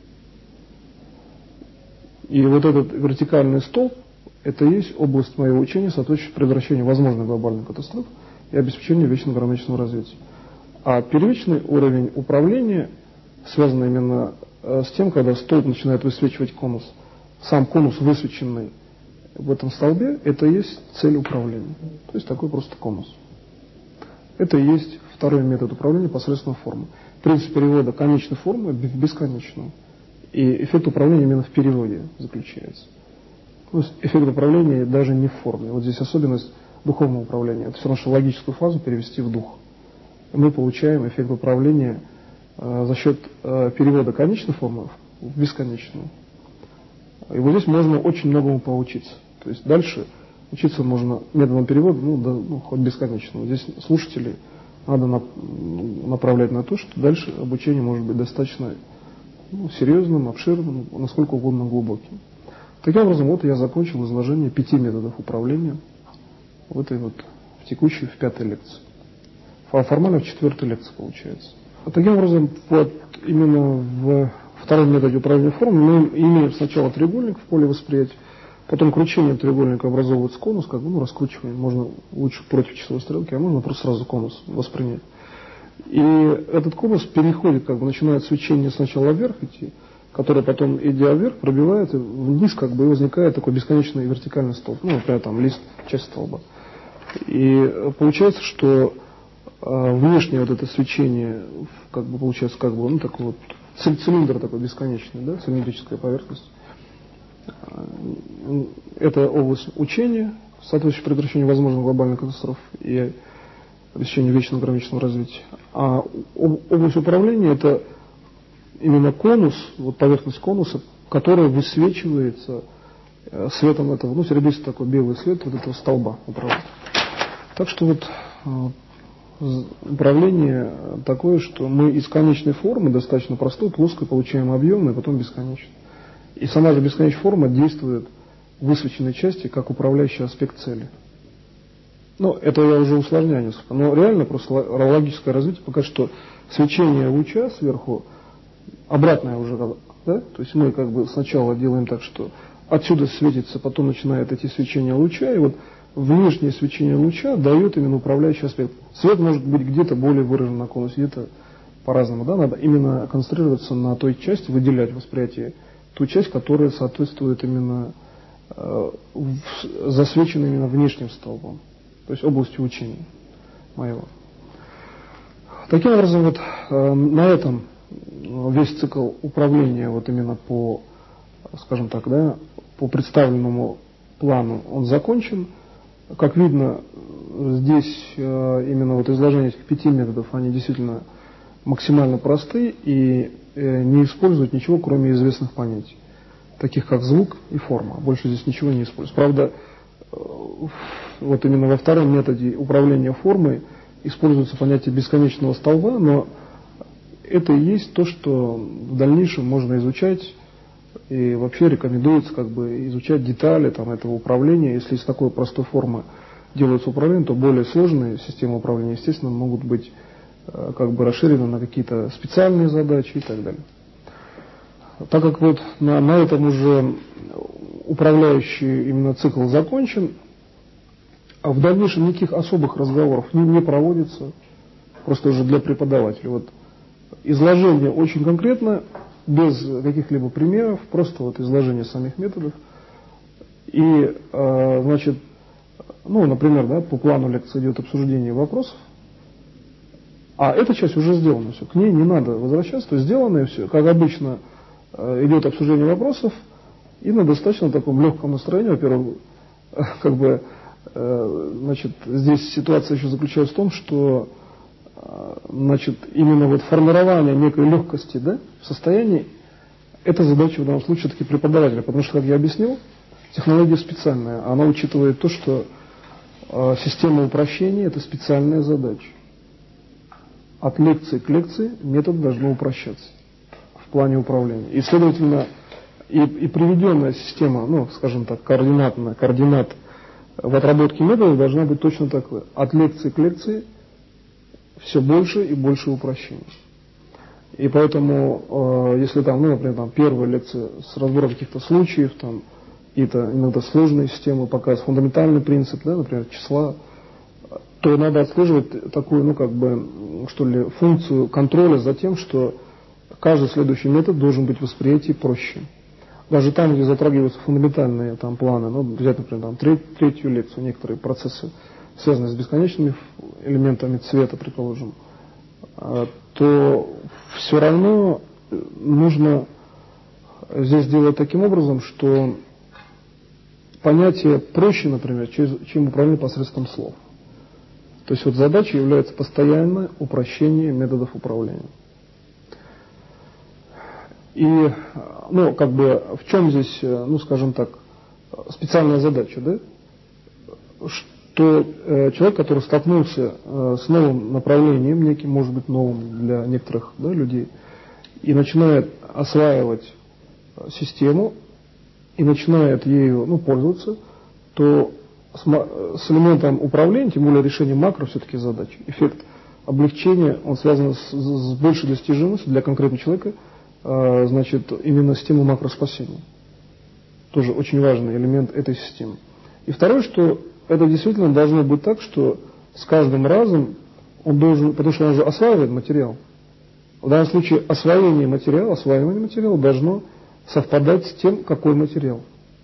И вот этот вертикальный столб, это и есть область моего учения, соответствующая предотвращению возможной глобальной катастрофы и обеспечению вечного гармоничного развития. А первичный уровень управления связан именно э, с тем, когда столб начинает высвечивать конус. Сам конус, высвеченный в этом столбе, это и есть цель управления. То есть такой просто конус. Это и есть второй метод управления посредством формы. Принцип перевода конечной формы в бесконечную. И эффект управления именно в переводе заключается. То есть эффект управления даже не в форме. Вот здесь особенность духовного управления. Это все равно, что логическую фазу перевести в дух. И мы получаем эффект управления э, за счет э, перевода конечной формы в бесконечную. И вот здесь можно очень многому поучиться. То есть дальше учиться можно методом перевода, ну, да, ну хоть бесконечно. Здесь слушателей надо на, направлять на то, что дальше обучение может быть достаточно, ну, серьезным, обширным, насколько угодно глубоким. Таким образом, вот я закончил изложение пяти методов управления в этой вот, в текущей, в пятой лекции. Формально в четвертой лекции получается. А таким образом, вот именно в втором методе управления формой мы имеем сначала треугольник в поле восприятия, потом кручением треугольника образовывается конус, как бы, ну, раскручиваем, можно лучше против часовой стрелки, а можно просто сразу конус воспринять. И этот конус переходит, как бы начинает свечение сначала вверх идти, которое потом, идя вверх, пробивает и вниз, как бы, и возникает такой бесконечный вертикальный столб, ну, например, там лист, часть столба. И получается, что э, внешнее вот это свечение, как бы получается, как бы, ну, такой вот цилиндр такой бесконечный, да, цилиндрическая поверхность. Это область учения, соответствующее предотвращению возможных глобальных катастроф и обеспечению вечного гармоничного развития. А область управления – это именно конус, вот поверхность конуса, которая высвечивается светом этого, ну, серебристый такой белый свет вот этого столба управления. Так что вот управление такое, что мы из конечной формы, достаточно простой, плоской, получаем объемную, и потом бесконечную. И сама же бесконечная форма действует в высвеченной части как управляющий аспект цели. Ну, это я уже усложняю несколько. Но реально просто логическое развитие покажет, что свечение луча сверху обратное уже, да? То есть мы как бы сначала делаем так, что отсюда светится, потом начинает идти свечение луча, и вот внешнее свечение луча дает именно управляющий аспект. Свет может быть где-то более выражен наклонность, где-то по-разному. Да? Надо именно концентрироваться на той части, выделять восприятие, ту часть, которая соответствует именно э, в, засвечена именно внешним столбом, то есть областью учения моего. Таким образом, вот э, на этом весь цикл управления вот именно по, скажем так, да, по представленному плану он закончен. Как видно, здесь э, именно вот изложение этих пяти методов, они действительно максимально просты и э, не используют ничего, кроме известных понятий, таких как звук и форма. Больше здесь ничего не используют. Правда, э, вот именно во втором методе управления формой используется понятие бесконечного столба, но это и есть то, что в дальнейшем можно изучать, и вообще рекомендуется как бы изучать детали там, этого управления. Если из такой простой формы делается управление, то более сложные системы управления, естественно, могут быть э, как бы расширены на какие-то специальные задачи и так далее. Так как вот на, на этом уже управляющий именно цикл закончен, а в дальнейшем никаких особых разговоров не, не проводится, просто уже для преподавателя. Вот изложение очень конкретно, без каких-либо примеров, просто вот изложение самих методов. И, э, значит, ну, например, да, по плану лекции идет обсуждение вопросов, а эта часть уже сделана, все, к ней не надо возвращаться, то есть сделано все, как обычно э, идет обсуждение вопросов, и на достаточно таком легком настроении, во-первых, э, как бы, э, значит, здесь ситуация еще заключается в том, что значит, именно вот формирование некой легкости, да, в состоянии, это задача в данном случае все-таки преподавателя, потому что, как я объяснил, технология специальная, она учитывает то, что э, система упрощения – это специальная задача. От лекции к лекции метод должен упрощаться в плане управления. И, следовательно, и, и приведенная система, ну, скажем так, координатная, координат в отработке методов должна быть точно такой. От лекции к лекции все больше и больше упрощений. И поэтому, э, если там, ну, например, там первая лекция с разбором каких-то случаев, там, какие-то иногда сложные системы, показывают фундаментальный принцип, да, например, числа, то надо отслеживать такую, ну, как бы, что ли, функцию контроля за тем, что каждый следующий метод должен быть восприятие проще. Даже там, где затрагиваются фундаментальные там планы, ну, взять, например, там, треть, третью лекцию, некоторые процессы, связанные с бесконечными элементами цвета, предположим, то все равно нужно здесь делать таким образом, что понятие проще, например, чем управление посредством слов. То есть вот задача является постоянное упрощение методов управления. И, ну, как бы, в чем здесь, ну, скажем так, специальная задача, да? Что э, человек, который столкнулся э, с новым направлением, неким, может быть, новым для некоторых, да, людей, и начинает осваивать систему, и начинает ею, ну, пользоваться, то с, с элементом управления, тем более решением макро все-таки задач, эффект облегчения, он связан с, с большей достижимостью для конкретного человека, э, значит, именно системы макроспасения. Тоже очень важный элемент этой системы. И второе, что это действительно должно быть так, что с каждым разом он должен, потому что он же осваивает материал. В данном случае освоение материала, осваивание материала должно совпадать с тем, какой материал.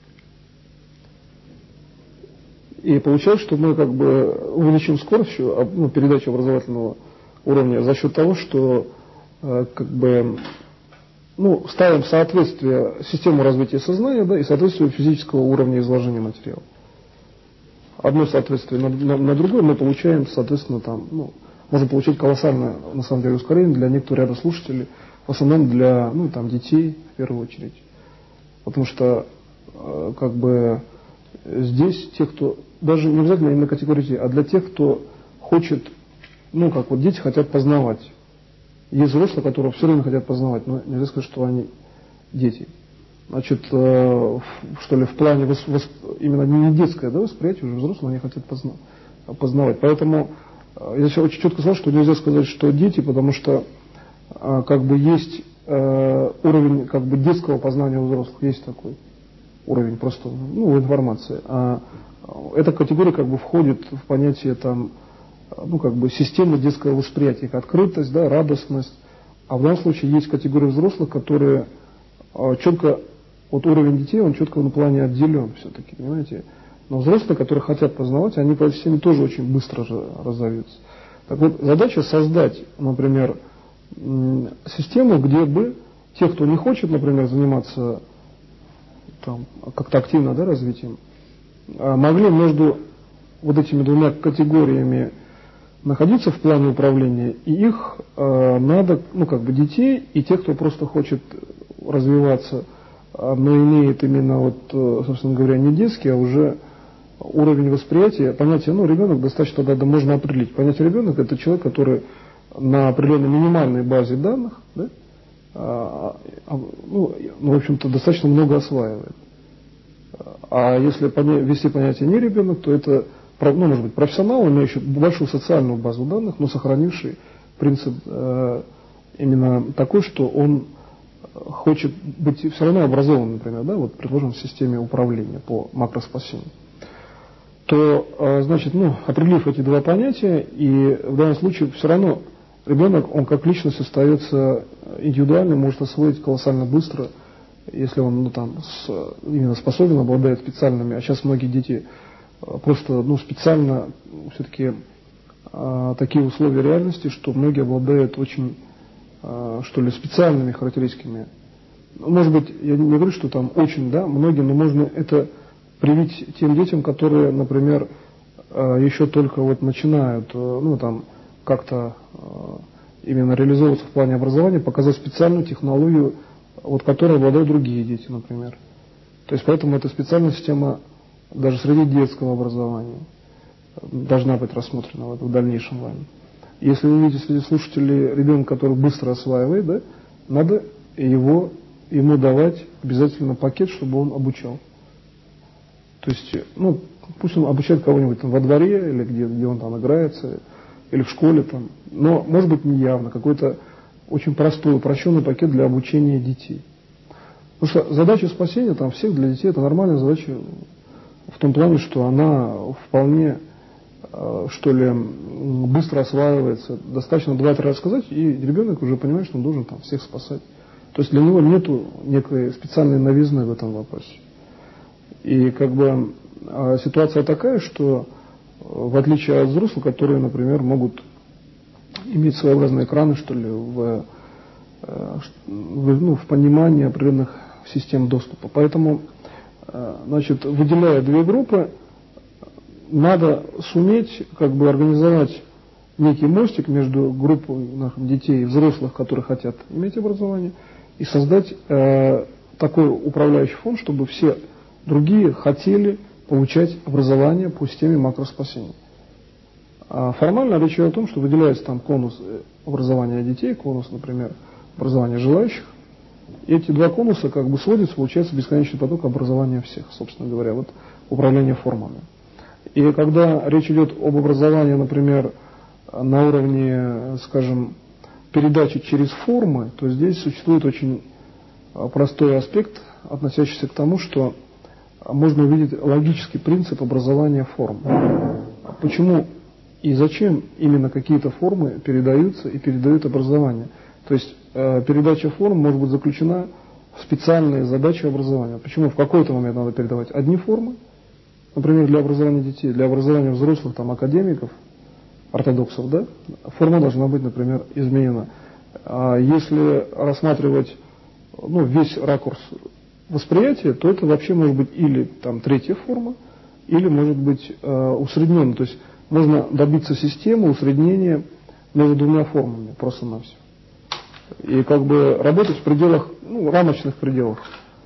И получается, что мы как бы увеличим скорость, ну, передачи образовательного уровня за счет того, что э, как бы, ну, ставим в соответствие систему развития сознания, да, и соответствие физического уровня изложения материала. Одно соответствие на, на, на другое мы получаем, соответственно, там, ну, можем получить колоссальное, на самом деле, ускорение для некоторых ряда слушателей, в основном для, ну, там, детей, в первую очередь. Потому что, э, как бы, здесь те, кто, даже не обязательно именно категории детей, а для тех, кто хочет ну, как вот дети хотят познавать. Есть взрослые, которые все время хотят познавать, но нельзя сказать, что они дети. Значит, э, что ли, в плане вос, вос, именно не детское, да, восприятие, уже взрослые, они хотят позна, познавать. Поэтому э, я очень четко сказал, что нельзя сказать, что дети, потому что э, как бы есть э, уровень как бы детского познания у взрослых, есть такой уровень просто, ну, информации. А эта категория как бы входит в понятие там, ну, как бы системы детского восприятия, как открытость, да, радостность. А в данном случае есть категория взрослых, которые э, четко, вот уровень детей, он четко на плане отделен все-таки, понимаете. Но взрослые, которые хотят познавать, они по системе тоже очень быстро же разовьются. Так вот, задача создать, например, систему, где бы те, кто не хочет, например, заниматься там, как-то активно, да, развитием, могли между вот этими двумя категориями находиться в плане управления, и их э, надо, ну, как бы детей, и тех, кто просто хочет развиваться, но имеет именно, вот, собственно говоря, не детский, а уже уровень восприятия, понятие, ну, ребенок достаточно тогда можно определить. Понятие ребенок — это человек, который на определенной минимальной базе данных, да, а, а, ну, ну, в общем-то, достаточно много осваивает. А если ввести понятие не ребенок, то это, ну, может быть, профессионал, имеющий большую социальную базу данных, но сохранивший принцип э, именно такой, что он хочет быть все равно образованным, например, да, вот, предложим в системе управления по макроспасению, то, э, значит, ну, определив эти два понятия, и в данном случае все равно ребенок, он как личность остается индивидуальным, может освоить колоссально быстро, если он, ну, там, с, именно способен, обладает специальными, а сейчас многие дети просто, ну, специально все-таки э, такие условия реальности, что многие обладают очень, э, что ли, специальными характеристиками. Может быть, я не говорю, что там очень, да, многие, но можно это привить тем детям, которые, например, э, еще только вот начинают, э, ну, там, как-то э, именно реализовываться в плане образования, показать специальную технологию, вот, которой обладают другие дети, например. То есть поэтому эта специальная система даже среди детского образования должна быть рассмотрена в, в дальнейшем вами. Если вы видите среди слушателей ребенка, который быстро осваивает, да, надо его, ему давать обязательно пакет, чтобы он обучал. То есть, ну, пусть он обучает кого-нибудь там во дворе, или где, где он там играется, или в школе там, но, может быть, не явно, какой-то очень простой, упрощенный пакет для обучения детей. Потому что задача спасения там всех для детей — это нормальная задача в том плане, что она вполне, что ли, быстро осваивается. Достаточно два-три раза сказать, и ребенок уже понимает, что он должен там всех спасать. То есть для него нету некой специальной новизны в этом вопросе. И как бы ситуация такая, что в отличие от взрослых, которые, например, могут иметь своеобразные экраны, что ли, в, в, ну, в понимании определенных систем доступа. Поэтому, значит, выделяя две группы, надо суметь как бы организовать некий мостик между группой детей и взрослых, которые хотят иметь образование, и создать э, такой управляющий фонд, чтобы все другие хотели получать образование по системе макроспасения. А формально речь идет о том, что выделяется там конус образования детей, конус, например, образования желающих. И эти два конуса как бы сводятся, получается бесконечный поток образования всех, собственно говоря, вот управление формами. И когда речь идет об образовании, например, на уровне, скажем, передачи через формы, то здесь существует очень простой аспект, относящийся к тому, что можно увидеть логический принцип образования форм. Почему и зачем именно какие-то формы передаются и передают образование? То есть э, передача форм может быть заключена в специальные задачи образования. Почему в какой-то момент надо передавать одни формы, например, для образования детей, для образования взрослых, там, академиков, ортодоксов, да, форма должна быть, например, изменена. А если рассматривать, ну, весь ракурс восприятия, то это вообще может быть или там третья форма, или может быть э, усредненно. То есть можно добиться системы усреднения между двумя формами, просто-навсего. И как бы работать в пределах, ну, рамочных пределах.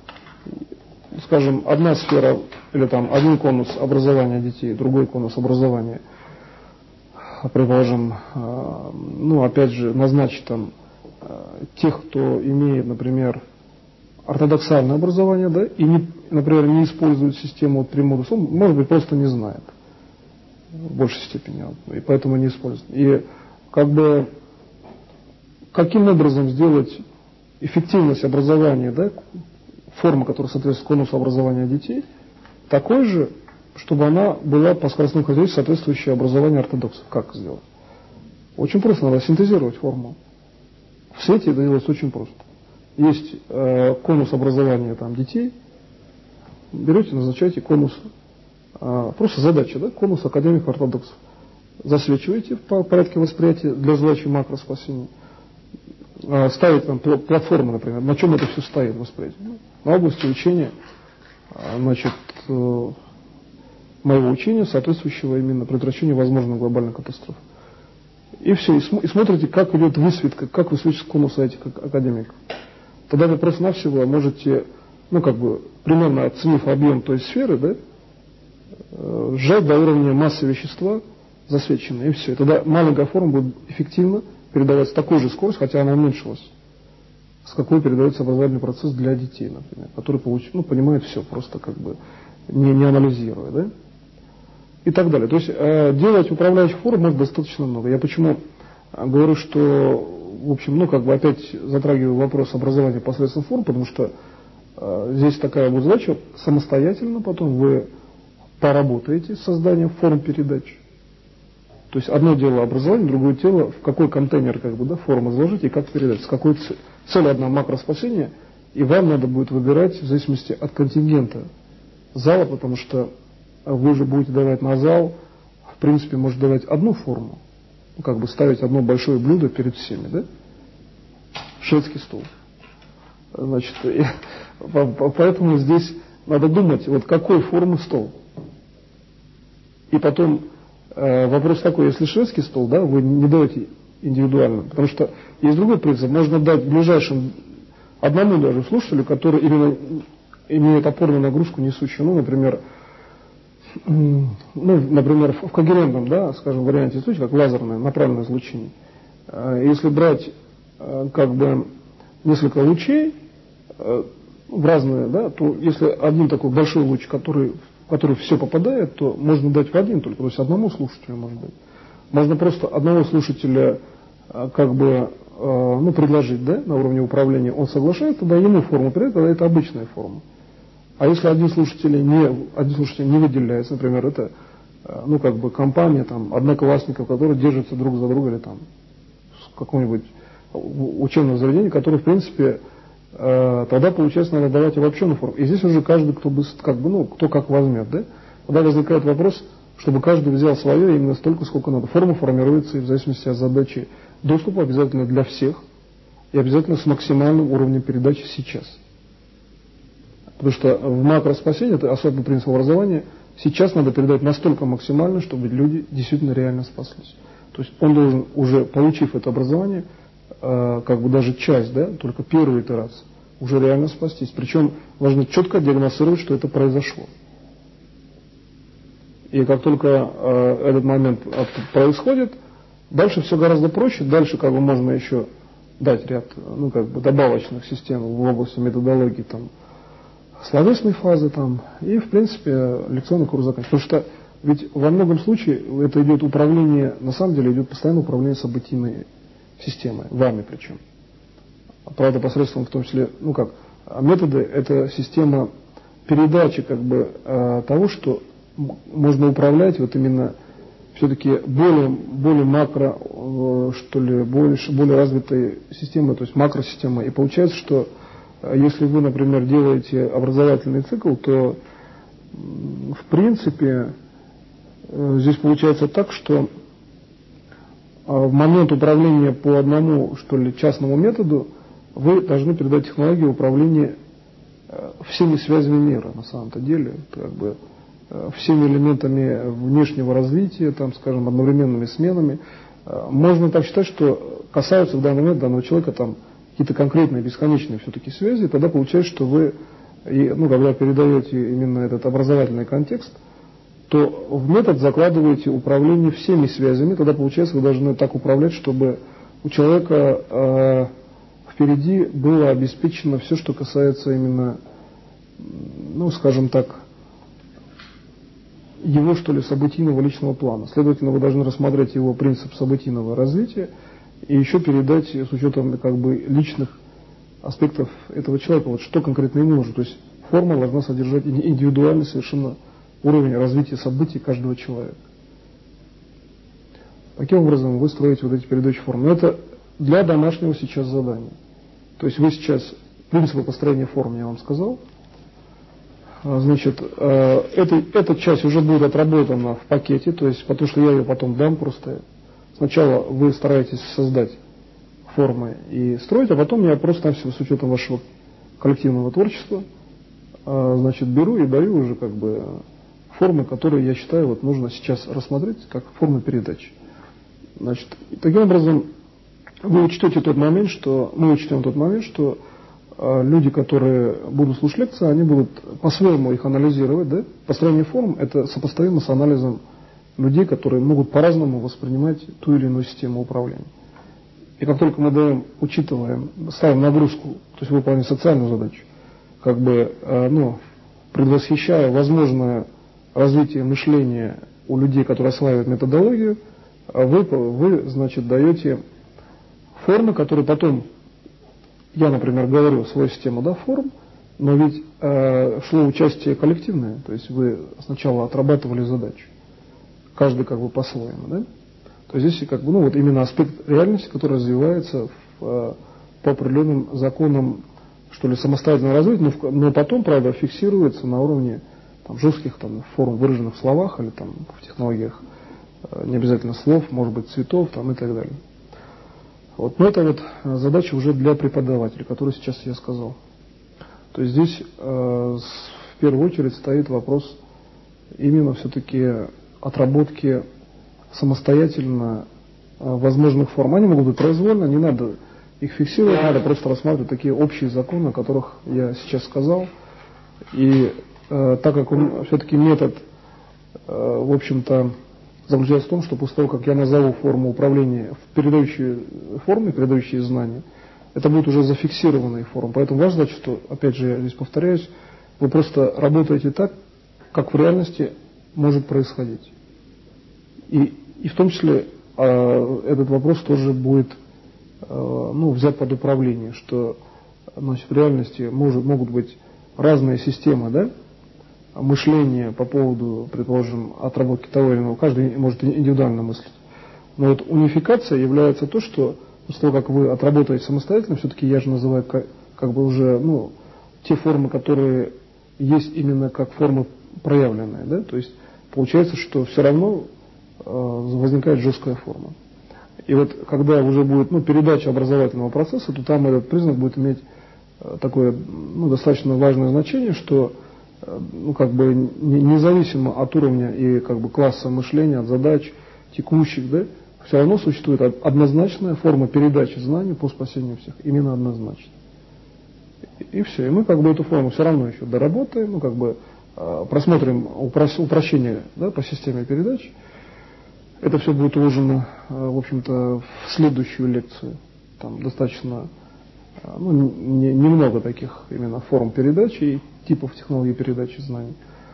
Скажем, одна сфера, или там один конус образования детей, другой конус образования предположим, ну, опять же, назначить там тех, кто имеет, например, ортодоксальное образование, да, и, не, например, не использует систему вот, прямого, может быть, просто не знает в большей степени, и поэтому не использует. И как бы каким образом сделать эффективность образования, да, форма, которая соответствует конусу образования детей, такой же, чтобы она была по скоростным характеристикам соответствующее образованию ортодоксов. Как сделать? Очень просто, надо синтезировать форму. В свете это делается очень просто. Есть э, конус образования там, детей, берете, назначаете конус, э, просто задача, да, конус академиков ортодоксов. Засвечиваете по порядке восприятия для задачи макроспасения. Э, ставите там платформы, например, на чем это все стоит восприятие. Ну, на области учения, э, значит, э, моего учения, соответствующего именно предотвращению возможных глобальных катастроф. И все, и, см- и смотрите, как идет высветка, как высвечивается конус этих академиков. Тогда вы просто-навсего можете, ну, как бы, примерно оценив объем той сферы, да, э, сжать до уровня массы вещества засвеченной, и все. И тогда маленькая форма будет эффективно передавать с такой же скоростью, хотя она уменьшилась, с какой передается образовательный процесс для детей, например, который получ, ну, понимает все, просто как бы не, не анализируя, да, и так далее. То есть э, делать управляющих форм может достаточно много. Я почему говорю, что в общем, ну, как бы опять затрагиваю вопрос образования посредством форм, потому что э, здесь такая вот задача, самостоятельно потом вы поработаете с созданием форм передач. То есть одно дело образование, другое дело, в какой контейнер как бы, да, форму изложить и как передать, с какой целью. Цель одна макроспасение, и вам надо будет выбирать в зависимости от контингента зала, потому что вы же будете давать на зал, в принципе, может давать одну форму. Ну, как бы ставить одно большое блюдо перед всеми, да? Шведский стол. Значит, и, поэтому здесь надо думать, вот какой формы стол. И потом э, вопрос такой, если шведский стол, да, вы не даете индивидуально, потому что есть другой принцип, можно дать ближайшим одному даже слушателю, который именно имеет опорную нагрузку несущую, ну, например, ну, например, в когерентном, да, скажем, варианте случая, как лазерное направленное излучение. Если брать как бы несколько лучей в разные, да, то если один такой большой луч, который, в который все попадает, то можно дать в один только, то есть одному слушателю, может быть. Можно просто одного слушателя как бы, ну, предложить, да, на уровне управления, он соглашается, тогда ему форму передает, тогда это обычная форма. А если один слушатель не, один слушатель не выделяется, например, это, ну, как бы компания, там, одноклассников, которые держатся друг за друга, или там, с какого-нибудь учебного заведения, которые, в принципе, э, тогда, получается, надо давать обобщенную форму. И здесь уже каждый, кто, бы, как бы, ну, кто как возьмет, да? Тогда возникает вопрос, чтобы каждый взял свое именно столько, сколько надо. Форма формируется и в зависимости от задачи доступа обязательно для всех и обязательно с максимальным уровнем передачи сейчас. Потому что в макроспасении, это особый принцип образования, сейчас надо передать настолько максимально, чтобы люди действительно реально спаслись. То есть он должен, уже получив это образование, э, как бы даже часть, да, только первую итерацию, уже реально спастись. Причем важно четко диагностировать, что это произошло. И как только э, этот момент происходит, дальше все гораздо проще, дальше как бы можно еще дать ряд, ну, как бы добавочных систем в области методологии, там, словесной фазы там, и, в принципе, лекционный курс заканчивается. Потому что ведь во многом случае это идет управление, на самом деле идет постоянное управление событийной системой, вами причем. Правда, посредством в том числе, ну как, методы – это система передачи как бы того, что можно управлять вот именно все-таки более, более макро, что ли, больше, более развитой системой, то есть макросистемой. И получается, что если вы, например, делаете образовательный цикл, то в принципе здесь получается так, что в момент управления по одному, что ли, частному методу вы должны передать технологию управления всеми связями мира, на самом-то деле, как бы всеми элементами внешнего развития, там, скажем, одновременными сменами. Можно так считать, что касаются в данный момент данного человека там какие-то конкретные бесконечные все-таки связи, тогда получается, что вы, ну, когда передаете именно этот образовательный контекст, то в метод закладываете управление всеми связями, тогда получается вы должны так управлять, чтобы у человека э, впереди было обеспечено все, что касается именно, ну, скажем так, его, что ли, событийного личного плана. Следовательно, вы должны рассмотреть его принцип событийного развития и еще передать с учетом как бы личных аспектов этого человека, вот что конкретно ему нужно. То есть форма должна содержать индивидуальный совершенно уровень развития событий каждого человека. Таким образом, вы строите вот эти передачи форм. Но это для домашнего сейчас задания. То есть вы сейчас принципы построения форм я вам сказал. Значит, эта, эта часть уже будет отработана в пакете, то есть потому что я ее потом дам просто. Сначала вы стараетесь создать формы и строить, а потом я просто с учетом вашего коллективного творчества, значит, беру и даю уже как бы формы, которые я считаю вот нужно сейчас рассмотреть как формы передачи. Значит, таким образом вы учтете тот момент, что мы учтем тот момент, что люди, которые будут слушать лекции, они будут по-своему их анализировать, да? Построение форм – это сопоставимо с анализом людей, которые могут по-разному воспринимать ту или иную систему управления. И как только мы даем, учитываем, ставим нагрузку, то есть выполняем социальную задачу, как бы, ну, предвосхищая возможное развитие мышления у людей, которые осваивают методологию, вы, вы значит, даете формы, которые потом, я, например, говорю свою систему, да, форм, но ведь э, шло участие коллективное, то есть вы сначала отрабатывали задачу, каждый как бы по-своему, да? То есть здесь как бы, ну, вот именно аспект реальности, который развивается в, э, по определенным законам, что ли, самостоятельного развития, но, в, но потом, правда, фиксируется на уровне там, жестких там, форм, выраженных в словах или там, в технологиях, э, не обязательно слов, может быть, цветов там, и так далее. Вот. Но это вот задача уже для преподавателя, которую сейчас я сказал. То есть здесь э, в первую очередь стоит вопрос именно все-таки отработки самостоятельно э, возможных форм. Они могут быть произвольно, не надо их фиксировать, надо просто рассматривать такие общие законы, о которых я сейчас сказал. И э, так как он все-таки метод, э, в общем-то, заключается в том, что после того, как я назову форму управления в передающие формы, передающие знания, это будет уже зафиксированные формы. Поэтому важно, что, опять же, я здесь повторяюсь, вы просто работаете так, как в реальности может происходить. И, и в том числе э, этот вопрос тоже будет э, ну, взят под управление, что, значит, в реальности может, могут быть разные системы, да, мышления по поводу, предположим, отработки того или иного, каждый может индивидуально мыслить. Но вот унификация является то, что после того, как вы отработаете самостоятельно, все-таки я же называю как, как бы уже, ну, те формы, которые есть именно как формы проявленные, да, то есть получается, что все равно э, возникает жесткая форма. И вот когда уже будет, ну, передача образовательного процесса, то там этот признак будет иметь э, такое, ну, достаточно важное значение, что ну, как бы независимо от уровня и как бы класса мышления, от задач текущих, да, все равно существует однозначная форма передачи знаний по спасению всех, именно однозначно. И, и все, и мы как бы эту форму все равно еще доработаем, ну, как бы э, просмотрим упро- упрощение, да, по системе передач. Это все будет уложено, э, в общем-то, в следующую лекцию. Там достаточно, э, ну, не, немного таких именно форм передачи, типов технологий передачи знаний.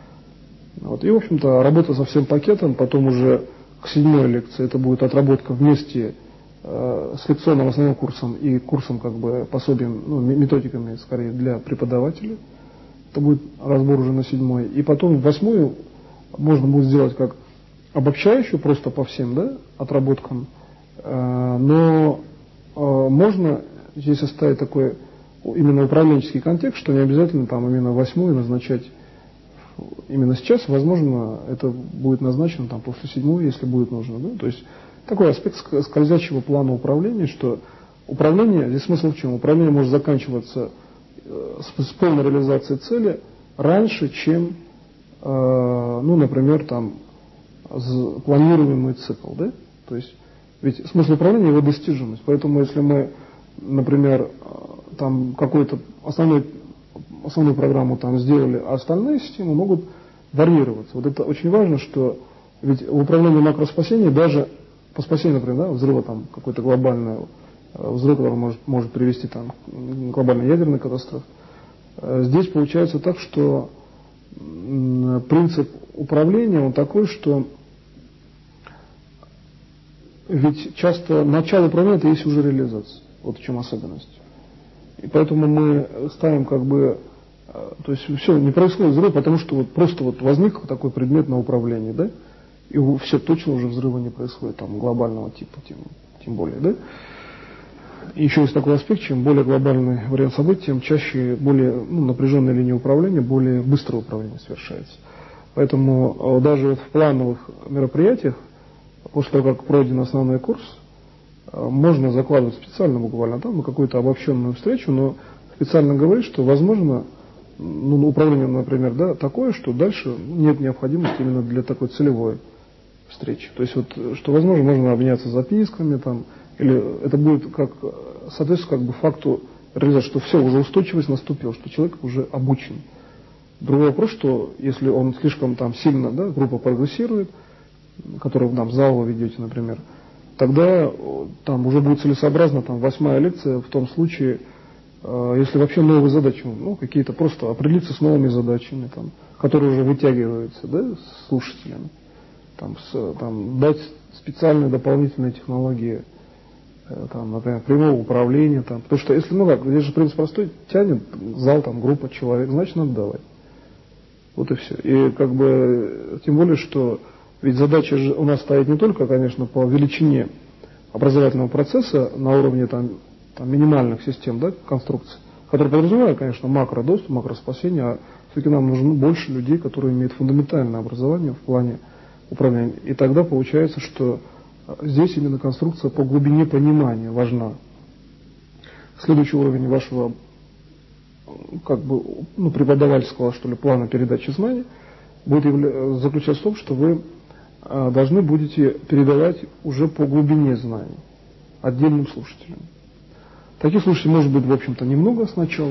Вот. И, в общем-то, работа со всем пакетом, потом уже к седьмой лекции это будет отработка вместе э, с лекционным основным курсом и курсом, как бы, пособием, ну, методиками, скорее, для преподавателей. Это будет разбор уже на седьмой. И потом в восьмую можно будет сделать как обобщающую, просто по всем, да, отработкам, э, но э, можно здесь оставить такой именно управленческий контекст, что не обязательно там именно восьмую назначать именно сейчас, возможно, это будет назначено там после седьмой, если будет нужно, да? То есть такой аспект скользящего плана управления, что управление, здесь смысл в чем? Управление может заканчиваться с, с полной реализацией цели раньше, чем, э, ну, например, там планируемый цикл, да? То есть ведь смысл управления его достижимость, поэтому если мы, например, там какую-то основную, основную программу там сделали, а остальные системы могут варьироваться. Вот это очень важно, что ведь в управлении макроспасением даже по спасению, например, да, взрыва там какой-то глобальный взрыв, который может, может привести там, к глобальной ядерной катастрофе, здесь получается так, что принцип управления он такой, что ведь часто начало управления это есть уже реализация. Вот в чем особенность. И поэтому мы ставим как бы, то есть все, не происходит взрыв, потому что вот просто вот возник такой предмет на управлении, да, и все точно уже взрыва не происходит, там, глобального типа, тем, тем более, да. И еще есть такой аспект, чем более глобальный вариант событий, тем чаще более ну, напряженная линия управления, более быстрое управление совершается. Поэтому даже вот в плановых мероприятиях, после того, как пройден основной курс, можно закладывать специально буквально там на какую-то обобщенную встречу, но специально говорить, что возможно ну, управление, например, да, такое, что дальше нет необходимости именно для такой целевой встречи. То есть вот, что возможно, можно обменяться записками там, или это будет как соответственно как бы факту реализации, что все, уже устойчивость наступила, что человек уже обучен. Другой вопрос, что если он слишком там сильно, да, группа прогрессирует, которую там в зал вы ведете, например, тогда там уже будет целесообразно там восьмая лекция в том случае, э, если вообще новые задачи, ну какие-то просто определиться с новыми задачами, там, которые уже вытягиваются, да, с слушателями, там, с, там, дать специальные дополнительные технологии, э, там, например, прямого управления, там, потому что если, ну как, здесь же принцип простой, тянет зал, там, группа человек, значит надо давать. Вот и все. И как бы, тем более, что ведь задача же у нас стоит не только, конечно, по величине образовательного процесса на уровне там, там, минимальных систем, да, конструкций, которые подразумевают, конечно, макродоступ, макроспасение, а все-таки нам нужно больше людей, которые имеют фундаментальное образование в плане управления. И тогда получается, что здесь именно конструкция по глубине понимания важна. Следующий уровень вашего как бы, ну, преподавательского, что ли, плана передачи знаний будет заключаться в том, что вы а, должны будете передавать уже по глубине знаний отдельным слушателям. Таких слушателей может быть, в общем-то, немного сначала.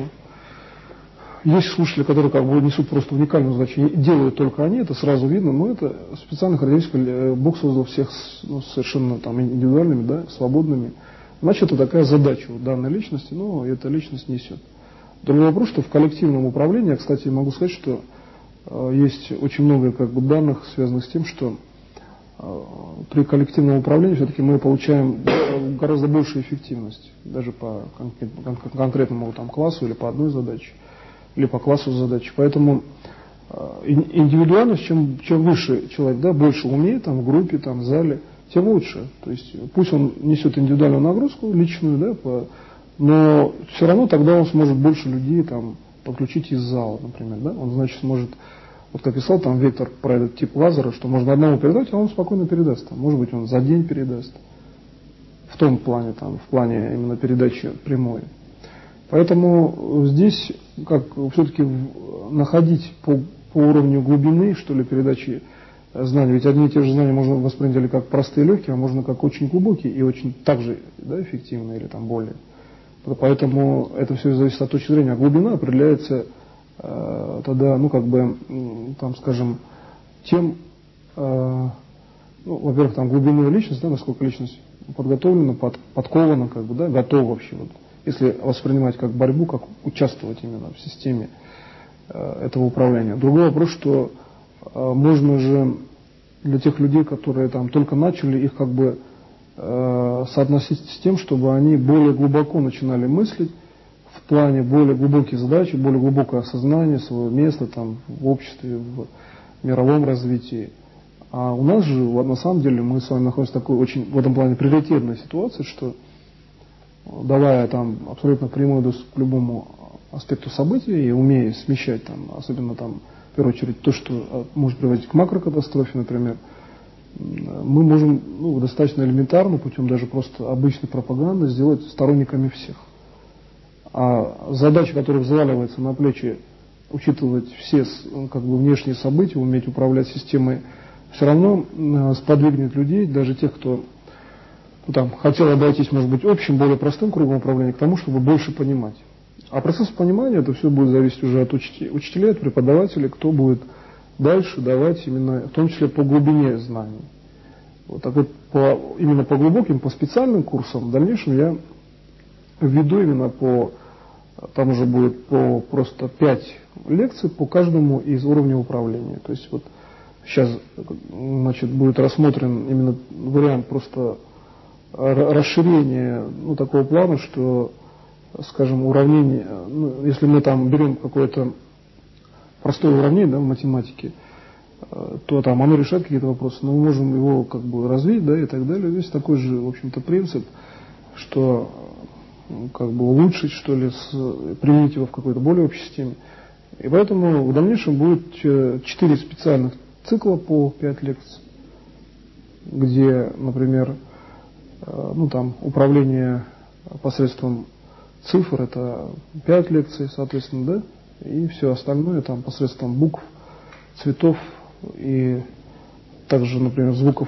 Есть слушатели, которые как бы несут просто уникальную задачу, и делают только они, это сразу видно, но это специальная характеристика, Бог создал всех ну, совершенно там индивидуальными, да, свободными. Значит, это такая задача у данной личности, но эта личность несет. Другой вопрос, что в коллективном управлении, кстати, могу сказать, что э, есть очень много как бы, данных, связанных с тем, что э, при коллективном управлении все-таки мы получаем гораздо большую эффективность, даже по конкрет, кон, конкретному там, классу или по одной задаче, или по классу задач. Поэтому э, индивидуальность, чем, чем выше человек, да, больше умеет там, в группе, там, в зале, тем лучше. То есть пусть он несет индивидуальную нагрузку личную, да, по но все равно тогда он сможет больше людей там подключить из зала, например, да? Он, значит, сможет, вот как писал там Вектор про этот тип Лазера, что можно одному передать, а он спокойно передаст. Там, может быть, он за день передаст. В том плане, там, в плане именно передачи прямой. Поэтому здесь, как все-таки находить по, по уровню глубины, что ли, передачи знаний, ведь одни и те же знания можно воспринять как простые и легкие, а можно как очень глубокие и очень также, да, эффективные или там более. Поэтому это все зависит от точки зрения. А глубина определяется э, тогда, ну, как бы, там, скажем, тем, э, ну, во-первых, там глубину личности, да, насколько личность подготовлена, под, подкована, как бы, да, готова вообще. Вот, если воспринимать как борьбу, как участвовать именно в системе э, этого управления. Другой вопрос, что э, можно же для тех людей, которые там только начали, их как бы соотносить с тем, чтобы они более глубоко начинали мыслить в плане более глубоких задач, более глубокое осознание своего места там, в обществе, в мировом развитии. А у нас же, на самом деле, мы с вами находимся в такой очень, в этом плане, приоритетной ситуации, что, давая там абсолютно прямой доступ к любому аспекту событий и умея смещать, там, особенно там, в первую очередь, то, что может приводить к макрокатастрофе, например, мы можем ну, достаточно элементарно, путем даже просто обычной пропаганды, сделать сторонниками всех. А задача, которая взваливается на плечи, учитывать все как бы, внешние события, уметь управлять системой, все равно сподвигнет людей, даже тех, кто ну, там, хотел обойтись, может быть, общим, более простым кругом управления, к тому, чтобы больше понимать. А процесс понимания, это все будет зависеть уже от учителей, от преподавателей, кто будет дальше давать именно, в том числе по глубине знаний. Вот так вот по, именно по глубоким, по специальным курсам в дальнейшем я введу именно по, там уже будет по просто пять лекций по каждому из уровней управления. То есть вот сейчас, значит, будет рассмотрен именно вариант просто расширения, ну, такого плана, что, скажем, уравнение, ну, если мы там берем какое-то простое уравнение, да, в математике, то там оно решает какие-то вопросы, но мы можем его как бы развить, да, и так далее. Здесь такой же, в общем-то, принцип, что как бы улучшить, что ли, с, применить его в какой-то более общей системе. И поэтому в дальнейшем будет четыре специальных цикла по пять лекций, где, например, ну там управление посредством цифр это пять лекций, соответственно, да, и все остальное там посредством букв, цветов и также, например, звуков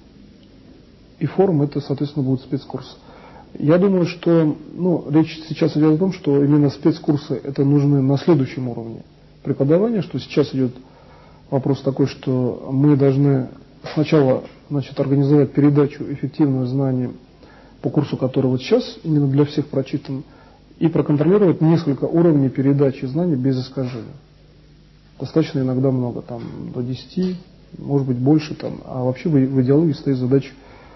и форм, это, соответственно, будет спецкурс. Я думаю, что, ну, речь сейчас идет о том, что именно спецкурсы это нужны на следующем уровне преподавания, что сейчас идет вопрос такой, что мы должны сначала, значит, организовать передачу эффективных знаний по курсу, который вот сейчас именно для всех прочитан, и проконтролировать несколько уровней передачи знаний без искажения. Достаточно иногда много, там до десяти, может быть больше, там, а вообще в, в идеологии стоит задача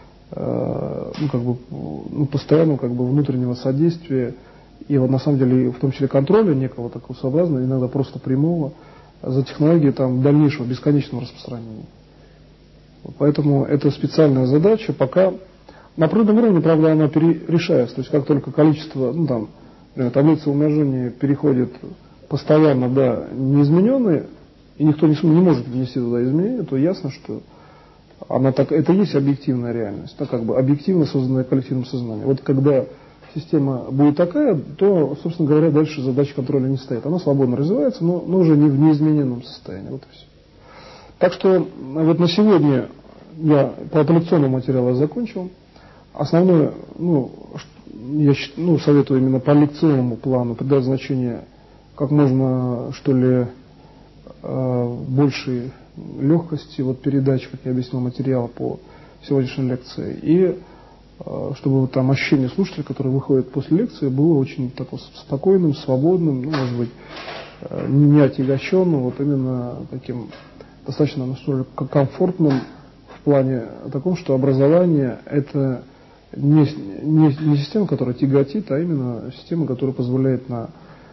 э, ну, как бы, ну, постоянного как бы, внутреннего содействия и вот на самом деле в том числе контроля некого такого сообразного, иногда просто прямого, за технологией там, дальнейшего бесконечного распространения. Поэтому это специальная задача, пока на природном уровне, правда, она решается, то есть как только количество, ну там, например, таблица умножения переходит постоянно, да, неизмененные, и никто не, не может внести туда изменения, то ясно, что она так, это и есть объективная реальность, так как бы объективно созданная коллективным сознанием. Вот когда система будет такая, то, собственно говоря, дальше задача контроля не стоит. Она свободно развивается, но, но уже не в неизмененном состоянии. Вот и все. Так что вот на сегодня я по апелляционному материалу закончил. Основное, ну, я ну, советую именно по лекционному плану придать значение как можно, что ли, большей легкости вот, передачи, как я объяснил, материала по сегодняшней лекции. И чтобы там ощущение слушателя, который выходит после лекции, было очень такое спокойным, свободным, ну, может быть, не отягощенным, вот именно таким достаточно настолько комфортным в плане таком, что образование это не, не, не система, которая тяготит, а именно система, которая позволяет на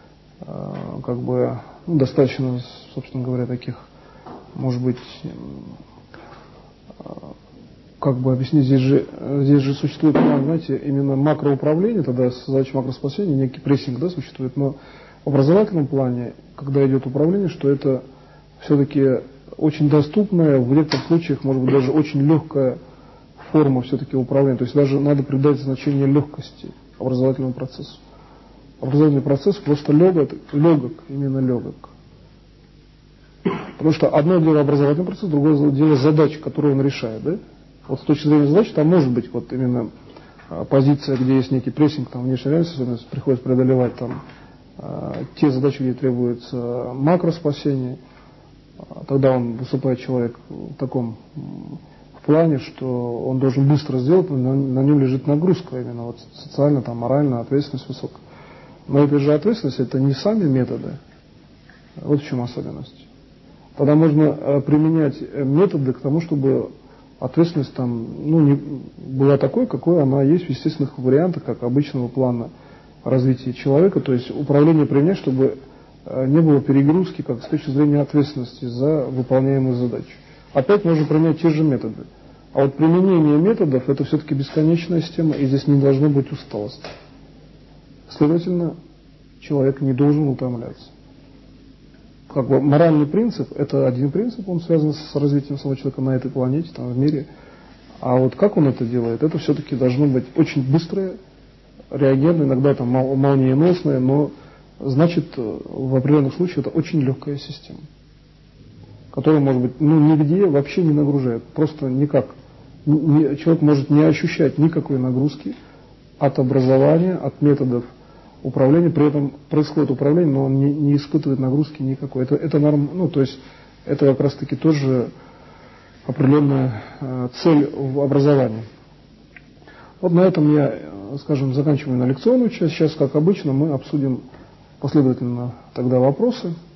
как бы ну, достаточно, собственно говоря, таких, может быть, как бы объяснить, здесь же, здесь же существует, знаете, именно макроуправление, тогда задача макроспасения, некий прессинг, да, существует, но в образовательном плане, когда идет управление, что это все-таки очень доступная, в некоторых случаях, может быть, даже очень легкая форма все-таки управления, то есть даже надо придать значение легкости образовательному процессу. Образовательный процесс просто легок, легок, именно легок. Потому что одно дело образовательный процесс, другое дело задача, которую он решает, да? Вот с точки зрения задачи, там может быть вот именно а, позиция, где есть некий прессинг, там внешняя реальность, особенно приходится преодолевать там а, те задачи, где требуется макроспасение, а, тогда он выступает человек в таком в плане, что он должен быстро сделать, на, на нем лежит нагрузка именно вот социально, там, морально, ответственность высокая. Но эта же ответственность это не сами методы, вот в чем особенность. Тогда можно а, применять методы к тому, чтобы ответственность там, ну, не, была такой, какой она есть в естественных вариантах, как обычного плана развития человека, то есть управление применять, чтобы не было перегрузки как с точки зрения ответственности за выполняемую задачу. Опять можно применять те же методы. А вот применение методов это все-таки бесконечная система, и здесь не должно быть усталости. Следовательно, человек не должен утомляться. Как бы моральный принцип, это один принцип, он связан с развитием самого человека на этой планете, там, в мире. А вот как он это делает, это все-таки должно быть очень быстрое, реагентное, иногда там молниеносное, но значит в определенных случаях это очень легкая система, которая может быть ну, нигде вообще не нагружает, просто никак. Не, человек может не ощущать никакой нагрузки от образования, от методов управления, при этом происходит управление, но он не, не испытывает нагрузки никакой. Это, это норм, ну, то есть это как раз-таки тоже определенная цель в образовании. Вот на этом я, скажем, заканчиваю на лекционную часть. Сейчас, как обычно, мы обсудим последовательно тогда вопросы.